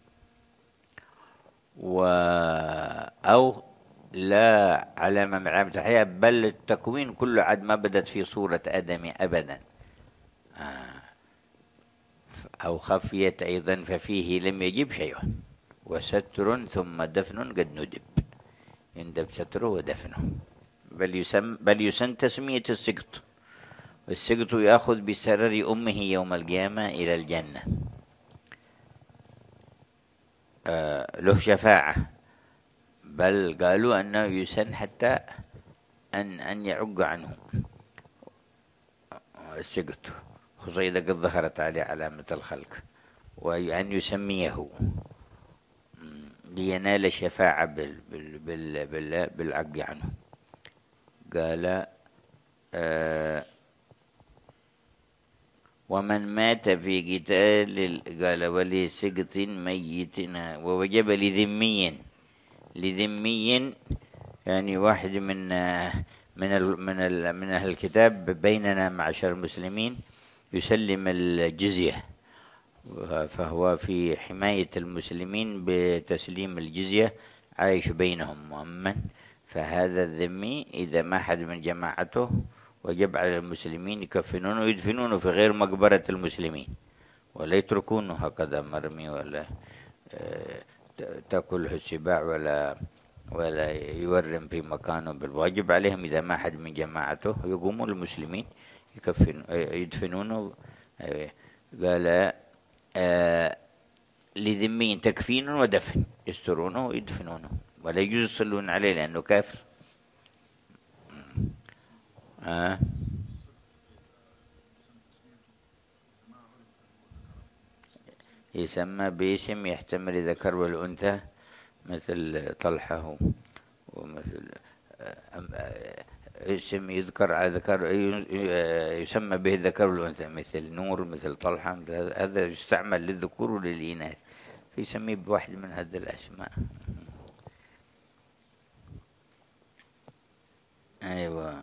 و أو لا علامة من علامة الحياة، بل التكوين كله عاد ما بدت في صورة آدم أبدا. آه. أو خفيت أيضا ففيه لم يجب شيء، وستر ثم دفن قد ندب، يندب ستره ودفنه. بل يسم بل يسن تسمية السقط، والسقط يأخذ بسرر أمه يوم القيامة إلى الجنة. آه له شفاعة، بل قالوا أنه يسن حتى أن أن يعق عنه السقط، خصوصا إذا قد ظهرت عليه علامة الخلق، وأن يسميه لينال الشفاعة بال بال بال بال بالعق عنه. قال آه ومن مات في قتال، قال ولسقط ميتنا، ووجب لذمي لذمي يعني واحد من من ال من ال من أهل الكتاب بيننا معشر المسلمين يسلم الجزية، فهو في حماية المسلمين بتسليم الجزية، عايش بينهم مؤمن. فهذا الذمي إذا ما حد من جماعته وجب على المسلمين يكفنونه ويدفنونه في غير مقبرة المسلمين، ولا يتركونه هكذا مرمي، ولا تأكله السباع، ولا ولا يورم في مكانه. بالواجب عليهم إذا ما حد من جماعته يقوموا المسلمين يكفن يدفنونه. قال آه لذمي تكفين ودفن، يسترونه ويدفنونه، ولا يجوز يصلون عليه لأنه كافر. آه يسمى باسم يحتمل الذكر والأنثى، مثل طلحة، ومثل اسم يذكر على ذكر يسمى به الذكر والأنثى، مثل نور، مثل طلحة، مثل هذا يستعمل للذكور وللإناث، فيسميه بواحد من هذه الأسماء. أيوة.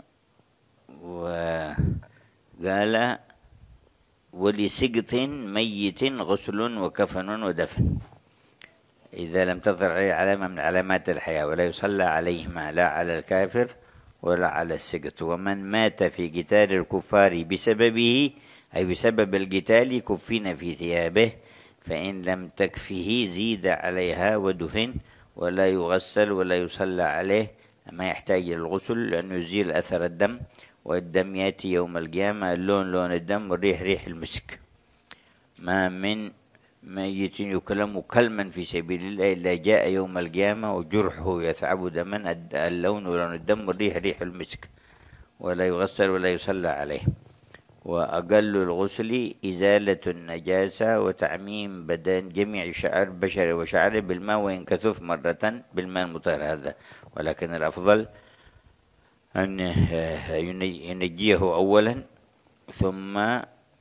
وقال ولسقط ميت غسل وكفن ودفن إذا لم تظهر عليه علامة من علامات الحياة، ولا يصلى عليهما، لا على الكافر ولا على السقط. ومن مات في قتال الكفار بسببه أي بسبب القتال كفن في ثيابه، فإن لم تكفه زيد عليها ودفن، ولا يغسل ولا يصلى عليه، ما يحتاج للغسل لأنه يزيل أثر الدم، والدم يأتي يوم القيامة اللون لون الدم والريح ريح المسك. ما من ميت يكلم كلما في سبيل الله إلا جاء يوم القيامة وجرحه يثعب دما، اللون لون الدم والريح ريح المسك، ولا يغسل ولا يصلى عليه. وأقل الغسل إزالة النجاسة وتعميم بدن جميع شعر بشر وشعره بالماء، وإن كثف مرة بالماء المطهر هذا، ولكن الأفضل أن ينجيه أولا ثم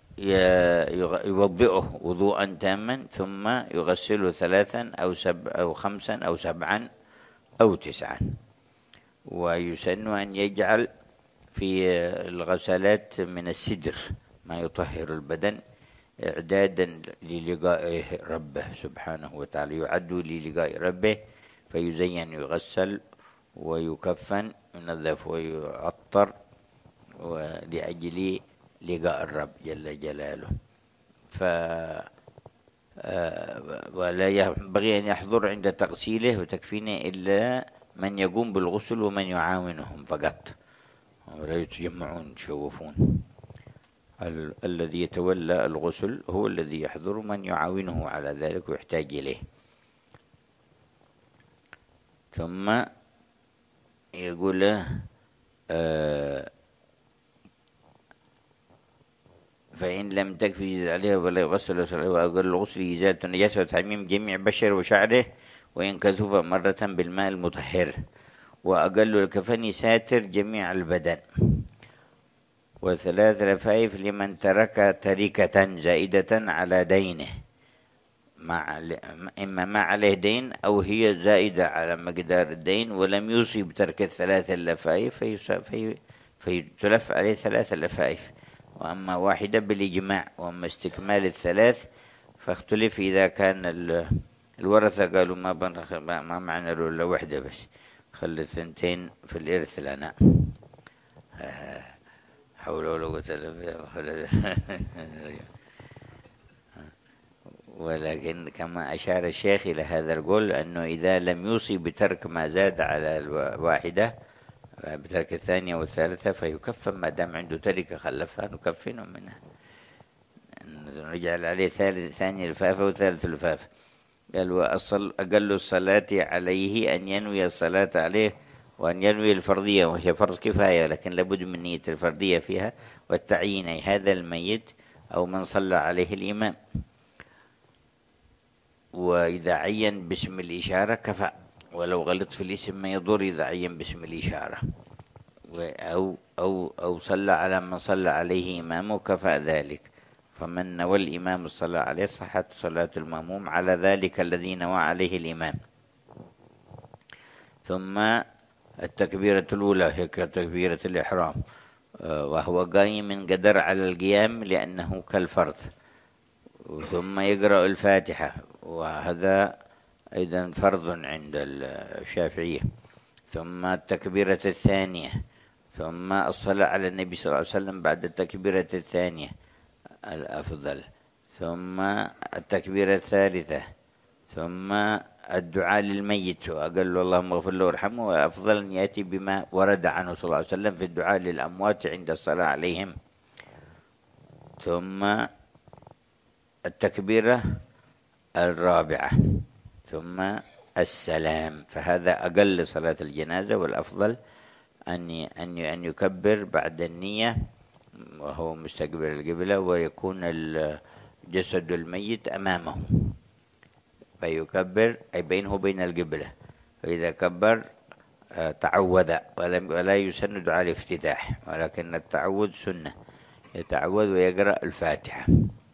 يوضئه وضوءا تاما، ثم يغسله ثلاثا أو سبع أو خمسا أو سبعا أو تسعا. ويسن أن يجعل في الغسلات من السدر ما يطهر البدن إعدادا للقاء ربه سبحانه وتعالى، يعد للقاء ربه، فيزين يغسل ويكفن ينظف ويعطر ولأجل لقاء الرب جل جلاله. ف ولا ينبغي أن يحضر عند تغسيله وتكفينه إلا من يقوم بالغسل ومن يعاونهم فقط، ولا يتجمعون يشوفون. ال- الذي يتولى الغسل هو الذي يحضر، من يعاونه على ذلك ويحتاج إليه. ثم يقول آه فإن لم تكفي يزيد عليها ولا يغسل وأقل الغسل إزالة النجاسة وتعميم جميع بشر وشعره، وإن كثف مرة بالماء المطهر. وأقل الكفن ساتر جميع البدن. وثلاث لفائف لمن ترك تركة زائدة على دينه، مع إما ما عليه دين أو هي زائدة على مقدار الدين، ولم يوصي بترك الثلاث اللفائف في فيتلف عليه ثلاث لفائف، وأما واحدة بالإجماع. وأما استكمال الثلاث فاختلف إذا كان الورثة قالوا ما ما معنى إلا واحدة بس، خلي الثنتين في الإرث لنا. حول ولا قوة إلا بالله. ولكن كما أشار الشيخ إلى هذا القول أنه إذا لم يوصي بترك ما زاد على الواحدة بترك الثانية والثالثة فيكفن، ما دام عنده تركة خلفها نكفنه منها، نجعل عليه ثالث ثاني لفافة وثالث لفافة. قال وأصل أقل الصلاة عليه أن ينوي الصلاة عليه وأن ينوي الفرضية، وهي فرض كفاية لكن لابد من نية الفرضية فيها والتعيين، أي هذا الميت أو من صلى عليه الإمام. وإذا عين باسم الإشارة كفى، ولو غلط في الاسم ما يضر إذا عين باسم الإشارة، أو, أو, أو صلى على من صلى عليه إمامه كفى ذلك. فمن نوى الإمام الصلاة عليه صحت صلاة المأموم على ذلك الذي نوى عليه الإمام. ثم التكبيرة الأولى هي كتكبيرة الإحرام، وهو قايم من قدر على القيام لأنه كالفرض. ثم يقرأ الفاتحة، وهذا أيضا فرض عند الشافعية. ثم التكبيرة الثانية، ثم الصلاة على النبي صلى الله عليه وسلم بعد التكبيرة الثانية الأفضل، ثم التكبيرة الثالثة، ثم الدعاء للميت وأقل اللهم اغفر له وارحمه، وأفضل أن يأتي بما ورد عنه صلى الله عليه وسلم في الدعاء للأموات عند الصلاة عليهم. ثم التكبيرة الرابعة، ثم السلام. فهذا أقل صلاة الجنازة، والأفضل أن أن يكبر بعد النية وهو مستقبل القبلة، ويكون جسد الميت أمامه فيكبر أي بينه وبين القبلة. فإذا كبر تعوذ، ولا يسن دعاء الافتتاح، ولكن التعوذ سنة، يتعوذ ويقرأ الفاتحة.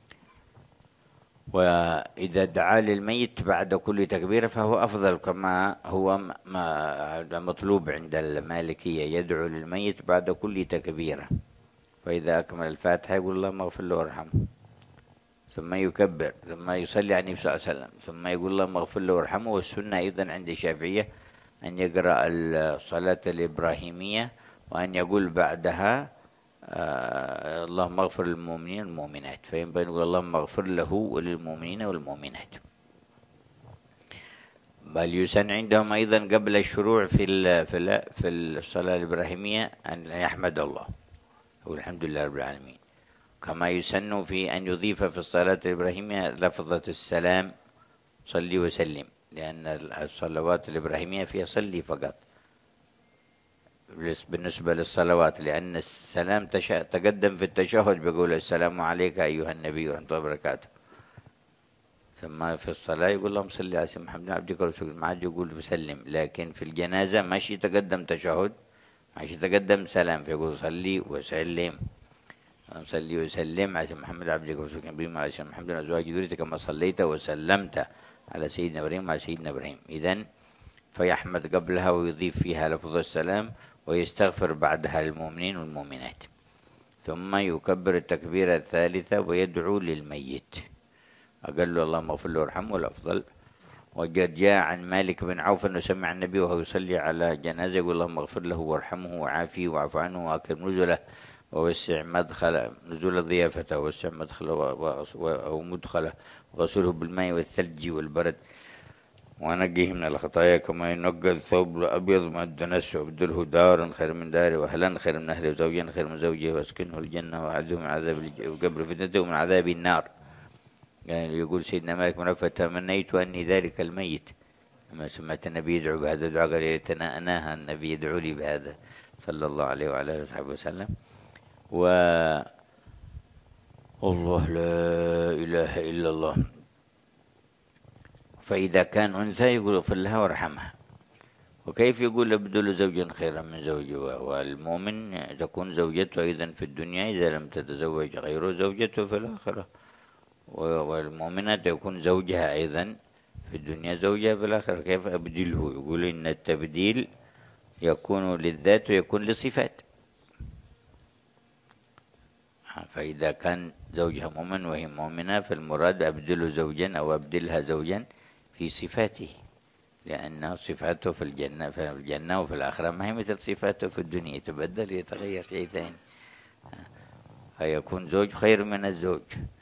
وإذا دعا للميت بعد كل تكبيرة فهو أفضل، كما هو مطلوب عند المالكية، يدعو للميت بعد كل تكبيرة. فإذا أكمل الفاتحة يقول اللهم اغفر له وارحمه، ثم يكبر، ثم يصلي على النبي صلى الله عليه وسلم، ثم يقول اللهم اغفر له وارحمه. والسنة أيضا عند الشافعية أن يقرأ الصلاة الإبراهيمية، وأن يقول بعدها آه اللهم اغفر للمؤمنين والمؤمنات، فينبغي نقول اللهم اغفر له وللمؤمنين والمؤمنات. بل يسن عندهم أيضا قبل الشروع في في في الصلاة الإبراهيمية أن يحمد الله والحمد لله رب العالمين، كما يسن في أن يضيف في الصلاة الإبراهيمية لفظة السلام صلي وسلم، لأن الصلوات الإبراهيمية فيها صلي فقط بالنسبة للصلوات، لأن السلام تقدم في التشهد بيقول السلام عليك أيها النبي ورحمة الله وبركاته، ثم في الصلاة يقول اللهم صل على سيدنا محمد عبدك ورسولك، ما عاد يقول بسلم. لكن في الجنازة ماشي يتقدم تشهد، ماشي يتقدم سلام، فيقول صلي وسلم، صلي وسلم على سيدنا محمد عبدك ورسولك نبي على سيدنا محمد وأزواجه ذريته كما صليت وسلمت على سيدنا إبراهيم وعلى سيدنا إبراهيم. إذن فيحمد قبلها ويضيف فيها لفظ السلام ويستغفر بعدها للمؤمنين والمؤمنات، ثم يكبر التكبيرة الثالثة ويدعو للميت، أقل له اللهم اغفر له وارحمه والأفضل. وقد جاء عن مالك بن عوف أنه سمع النبي وهو يصلي على جنازة يقول اللهم اغفر له وارحمه وعافيه واعف عنه وأكرم نزله ووسع مدخله، نزول ضيافته ووسع مدخله أو مدخله وغسله بالماء والثلج والبرد ونقيه من الخطايا كما ينقى الثوب الأبيض من الدنس، وابدله دارا خير من داره وأهلا خير من أهله وزوجا خير من زوجه واسكنه الجنة وأعذه من عذاب القبر فتنته ومن عذاب النار. يعني يقول سيدنا مالك بن عوف فتمنيت أني ذلك الميت، لما سمعت النبي يدعو بهذا الدعاء قال يا ريتنا أناها النبي يدعو لي بهذا صلى الله عليه وعلى آله وصحبه وسلم. و الله لا إله إلا الله. فإذا كان أنثى يقول اغفر لها وارحمها. وكيف يقول ابدل زوجا خيرا من زوجه؟ والمؤمن تكون زوجته أيضا في الدنيا إذا لم تتزوج غيره زوجته في الآخرة، والمؤمنة تكون زوجها أيضا في الدنيا زوجها في الآخرة. كيف أبدله؟ يقول إن التبديل يكون للذات ويكون للصفات، فإذا كان زوجها مؤمن وهي مؤمنة فالمراد أبدله زوجا أو أبدلها زوجا في صفاته، لأن صفاته في الجنة في الجنة وفي الآخرة ما هي مثل صفاته في الدنيا، يتبدل يتغير شيء ثاني، فيكون زوج خير من الزوج،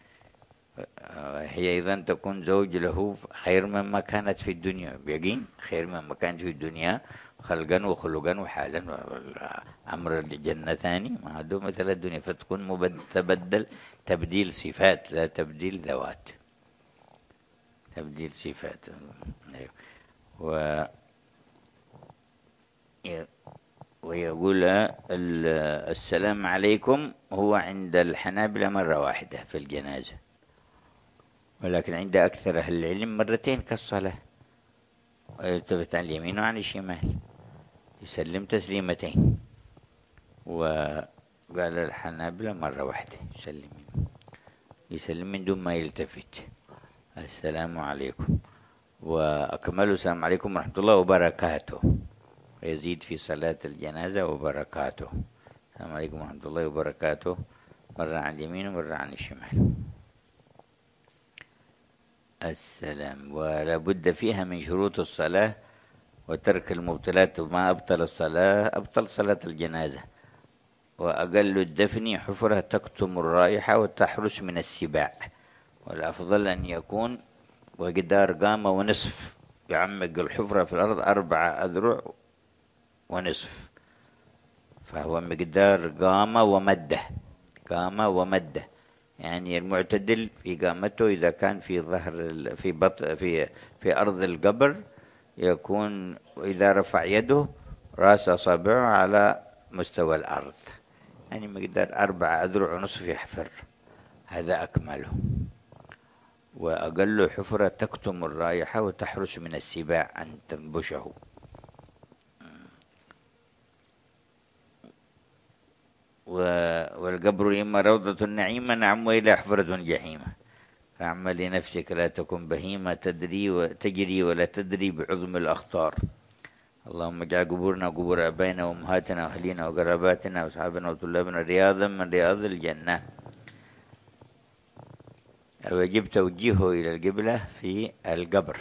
هي أيضا تكون زوج له خير مما كانت في الدنيا، بيقين خير مما كانت في الدنيا خلقا وخلقا وحالا، أمر الجنة ثاني ما هو مثل الدنيا، فتكون تبدل تبديل صفات لا تبديل ذوات، تبديل صفات. و ويقول السلام عليكم هو عند الحنابلة مرة واحدة في الجنازة، ولكن عند أكثر أهل العلم مرتين كالصلاة، ويلتفت عن اليمين وعن الشمال يسلم تسليمتين. وقال الحنابلة مرة واحدة يسلم يسلم من دون ما يلتفت السلام عليكم، وأكملوا السلام عليكم ورحمة الله وبركاته، ويزيد في صلاة الجنازة وبركاته السلام عليكم ورحمة الله وبركاته مرة عن اليمين ومرة عن الشمال. السلام ولا بد فيها من شروط الصلاة وترك المبطلات، وما أبطل الصلاة أبطل صلاة الجنازة. وأقل الدفن حفرة تكتم الرائحة وتحرس من السباع، والأفضل أن يكون وقدار قامة ونصف، يعمق الحفرة في الأرض أربعة أذرع ونصف، فهو مقدار قامة ومدة، قامة ومدة، يعني المعتدل في قامته إذا كان في ظهر في بط في في أرض القبر يكون، وإذا رفع يده رأس أصابعه على مستوى الأرض، يعني مقدار أربعة أذرع ونصف يحفر، هذا أكمله. وأقل حفرة تكتم الرائحة وتحرس من السباع أن تنبشه. والقبر إما روضة نعيمة نعم وإلى حفرة جحيمة، فاعمل لنفسك لا تكن بهيمة تدري وتجري ولا تدري بعظم الأخطار. اللهم اجعل قبورنا وقبور أبائنا وأمهاتنا وأهلينا وقراباتنا وأصحابنا وطلابنا رياضا من رياض الجنة. ويجب توجيهه إلى القبلة في القبر.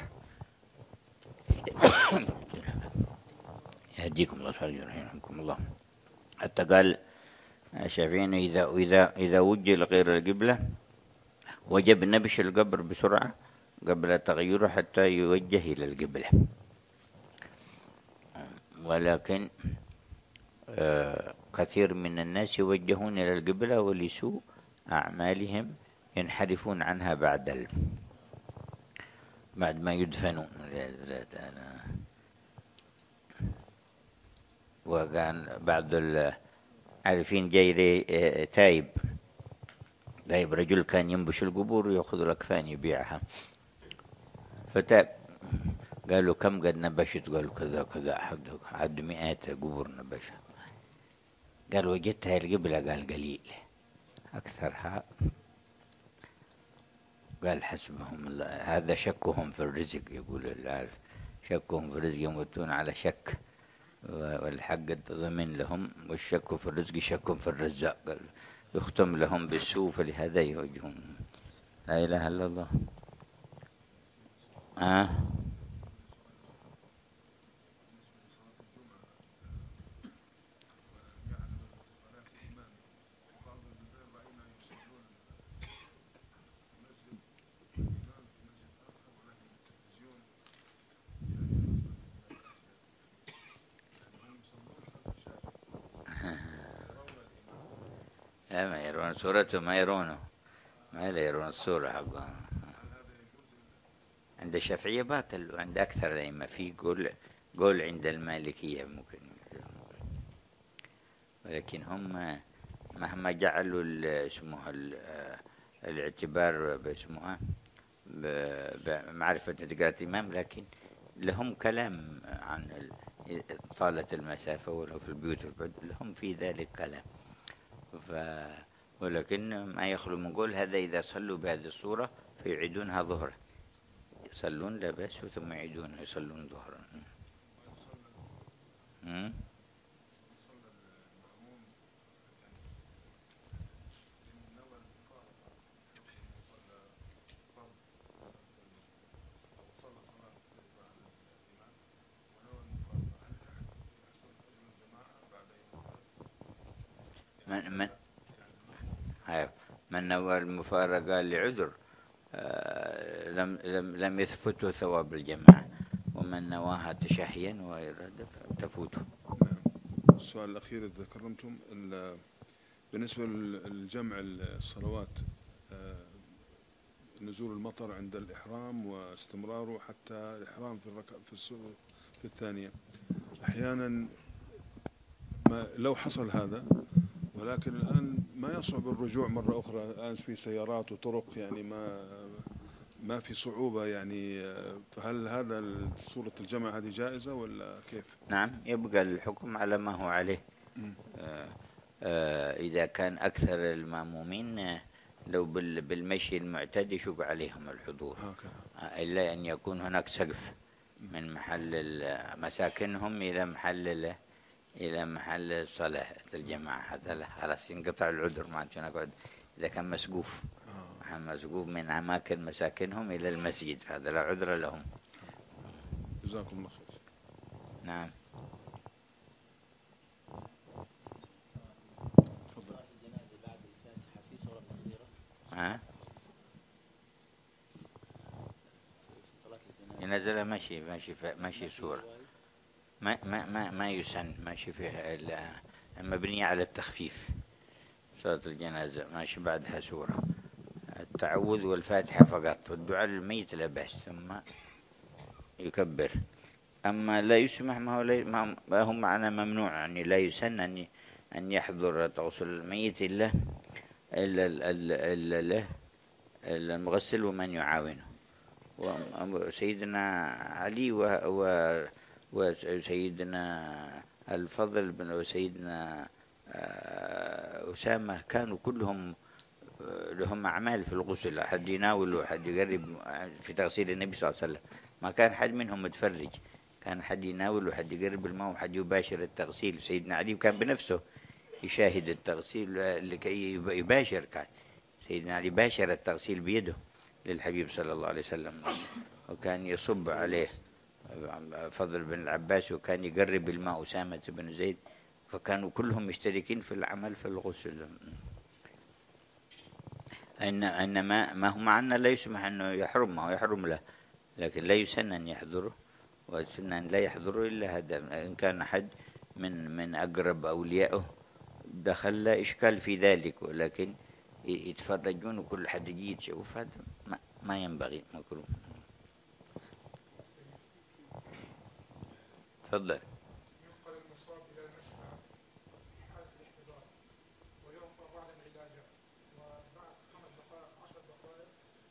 يهديكم الله سبحانه وتعالى، يرحمكم الله. حتى قال الشافعيين إذا إذا إذا وجه لغير القبلة وجب نبش القبر بسرعة قبل تغيره حتى يوجه إلى القبلة. ولكن آه كثير من الناس يوجهون إلى القبلة ولسوء أعمالهم ينحرفون عنها بعد ال... بعد ما يدفنون. وكان بعض العارفين جاي تايب تايب رجل كان ينبش القبور ويأخذ الأكفان يبيعها، فتاب قالوا كم قد نبشت؟ قالوا كذا كذا، عد مئات قبور نبشها. قال وجدتها القبلة؟ قال قليل، أكثرها قال حسبهم الله. هذا شكهم في الرزق، يقول العارف شكهم في الرزق يموتون على شك، والحق ضمن لهم، والشك في الرزق شك في الرزاق، قال يختم لهم بالسوء فلهذا يوجهون. لا إله إلا الله. آه لا ما يرون صورته، ما يرونه، ما لا يرون الصورة حقه. عند الشافعية باطل، وعند أكثر الأئمة في قول قول عند المالكية ممكن، ولكن هم مهما جعلوا اسمه الاعتبار باسمها بمعرفة نتيجة الإمام، لكن لهم كلام عن طالة المسافة ولو في البيوت والبعد، لهم في ذلك كلام. ف ولكن ما يخلو من قول هذا إذا صلوا بهذه الصورة فيعيدونها ظهرا، يصلون لا بأس ثم يعيدون يصلون ظهرا. من من من نوى المفارقة لعذر آه لم لم لم يثبته ثواب الجماعة، ومن نواها تشهيا وإرادة تفوته. السؤال الأخير إذا كرمتم، بالنسبة للجمع الصلوات، نزول المطر عند الإحرام واستمراره حتى الإحرام في الركعة في في الثانية، أحيانا ما لو حصل هذا، ولكن الآن ما يصعب الرجوع مرة أخرى، الآن في سيارات وطرق، يعني ما ما في صعوبة يعني، فهل هذا صورة الجمع هذه جائزة ولا كيف؟ نعم، يبقى الحكم على ما هو عليه. آه آه إذا كان أكثر المأمومين لو بالمشي المعتاد يشق عليهم الحضور، آه إلا أن يكون هناك سقف من محل مساكنهم إلى محل إلى محل صلاة الجماعة، هذا خلاص ينقطع العذر، ما عندنا نقعد. إذا كان مسقوف آه. مسقوف من أماكن مساكنهم إلى المسجد، فهذا لا عذر لهم. جزاكم الله خير. نعم. تفضل. ها؟ ينزلها ماشي ماشي ماشي سورة، ما ما ما ما يسن، ماشي فيها إلا مبنية على التخفيف. صلاة الجنازة ماشي بعدها سورة، التعوذ والفاتحة فقط، والدعاء للميت لا بأس ثم يكبر. أما لا يسمح ما هو لا ما هم معنا ممنوع، يعني لا يسن أن أن يحضر تغسل الميت إلا إلا إلا له المغسل ومن يعاونه. وسيدنا علي و وسيدنا الفضل بن وسيدنا أسامة كانوا كلهم لهم أعمال في الغسل، أحد يناول وأحد يقرب في تغسيل النبي صلى الله عليه وسلم، ما كان حد منهم متفرج، كان حد يناول وحد يقرب الماء وحد يباشر التغسيل. سيدنا علي كان بنفسه يشاهد التغسيل لكي يباشر، كان سيدنا علي باشر التغسيل بيده للحبيب صلى الله عليه وسلم، وكان يصب عليه فضل بن العباس، وكان يقرب الماء أسامة بن زيد فكانوا كلهم مشتركين في العمل في الغسل. إن إنما ما هو معنا لا يسمح أنه يحرم، ما هو يحرم له، لكن لا يسن أن يحضره، والسنة أن لا يحضره إلا هذا. إن كان أحد من من أقرب أوليائه دخل لا إشكال في ذلك، ولكن يتفرجون وكل حد يجي يشوف، هذا ما, ما ينبغي، مكروه. تفضل. ينقل المصاب إلى المشفى في حالة الاحتضار ويعطى بعض العلاجات، وبعد خمس دقائق عشر دقائق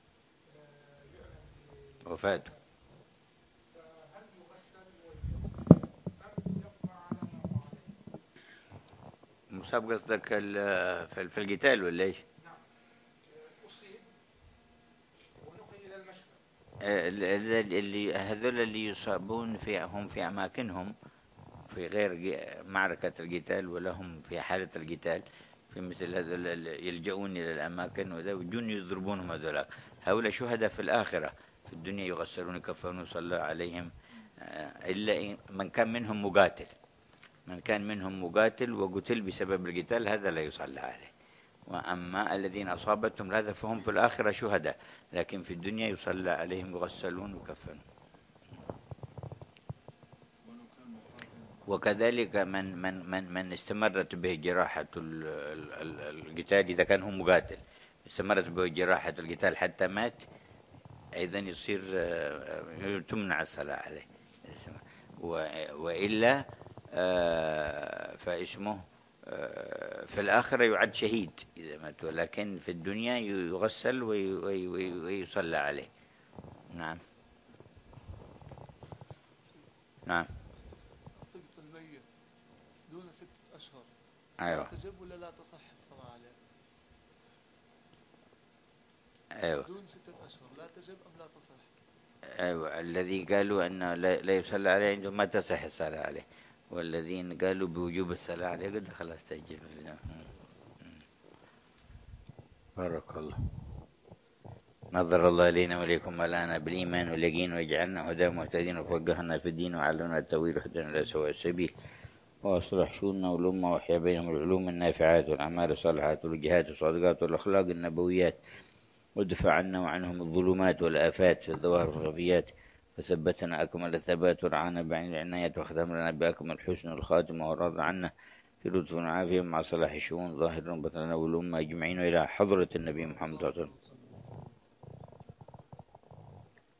يعلم وفاته، فهل يغسل ويتوضأ أم يبقى على ما هو عليه؟ مصاب قصدك في القتال ولا ايش؟ نعم، أصيب ونقل إلى المشفى. اللي هذول اللي يصابون في هم في أماكنهم في غير معركة القتال، ولا هم في حالة القتال، في مثل هذول يلجؤون إلى الأماكن وذا ويجون يضربونهم. هذولا هؤلاء شهداء في الآخرة، في الدنيا يغسلون يكفنون ويصلى عليهم، إلا من كان منهم مقاتل. من كان منهم مقاتل وقتل بسبب القتال هذا لا يصلى عليه. وأما الذين أصابتهم هذا فهم في الآخرة شهداء، لكن في الدنيا يصلى عليهم يغسلون ويكفنون. وكذلك من من من من استمرت به جراحة القتال، إذا كان هو مقاتل استمرت به جراحة القتال حتى مات، أيضا يصير تمنع الصلاة عليه. وإلا فاسمه في الآخرة يعد شهيد إذا مات، ولكن في الدنيا يغسل ويصلى عليه. نعم نعم. صيغة الميت دون ستة أشهر أيوة. تجب ولا لا تصح الصلاة عليه؟ أيوة. دون ستة أشهر لا تجب أم لا تصح؟ أيوة. الذي قالوا أن لا يصلى عليه عندهم ما تصح الصلاة عليه، والذين قالوا بوجوب الصلاة عليه قد خلاص تجب. بارك الله. نظر الله إلينا وإليكم ولانا بالإيمان واليقين، ويجعلنا هدى مهتدين، وفقهنا في الدين، وعلمنا التأويل، وهدنا إلى سواء السبيل، وأصلح شؤوننا والأمة، وأحيا بينهم العلوم النافعات والأعمال الصالحات والجهاد والصدقات والأخلاق النبويات، وادفع عنا وعنهم الظلمات والآفات في الظواهر والخفيات، فثبتنا أكمل الثبات، ورعانا بعين العناية، وختم لنا بأكمل الحسن الخاتمة، ورضى عنا في لطف وعافية مع صلاح الشؤون ظاهر بطننا والأمة أجمعين، إلى حضرة النبي محمد صلى الله عليه وسلم.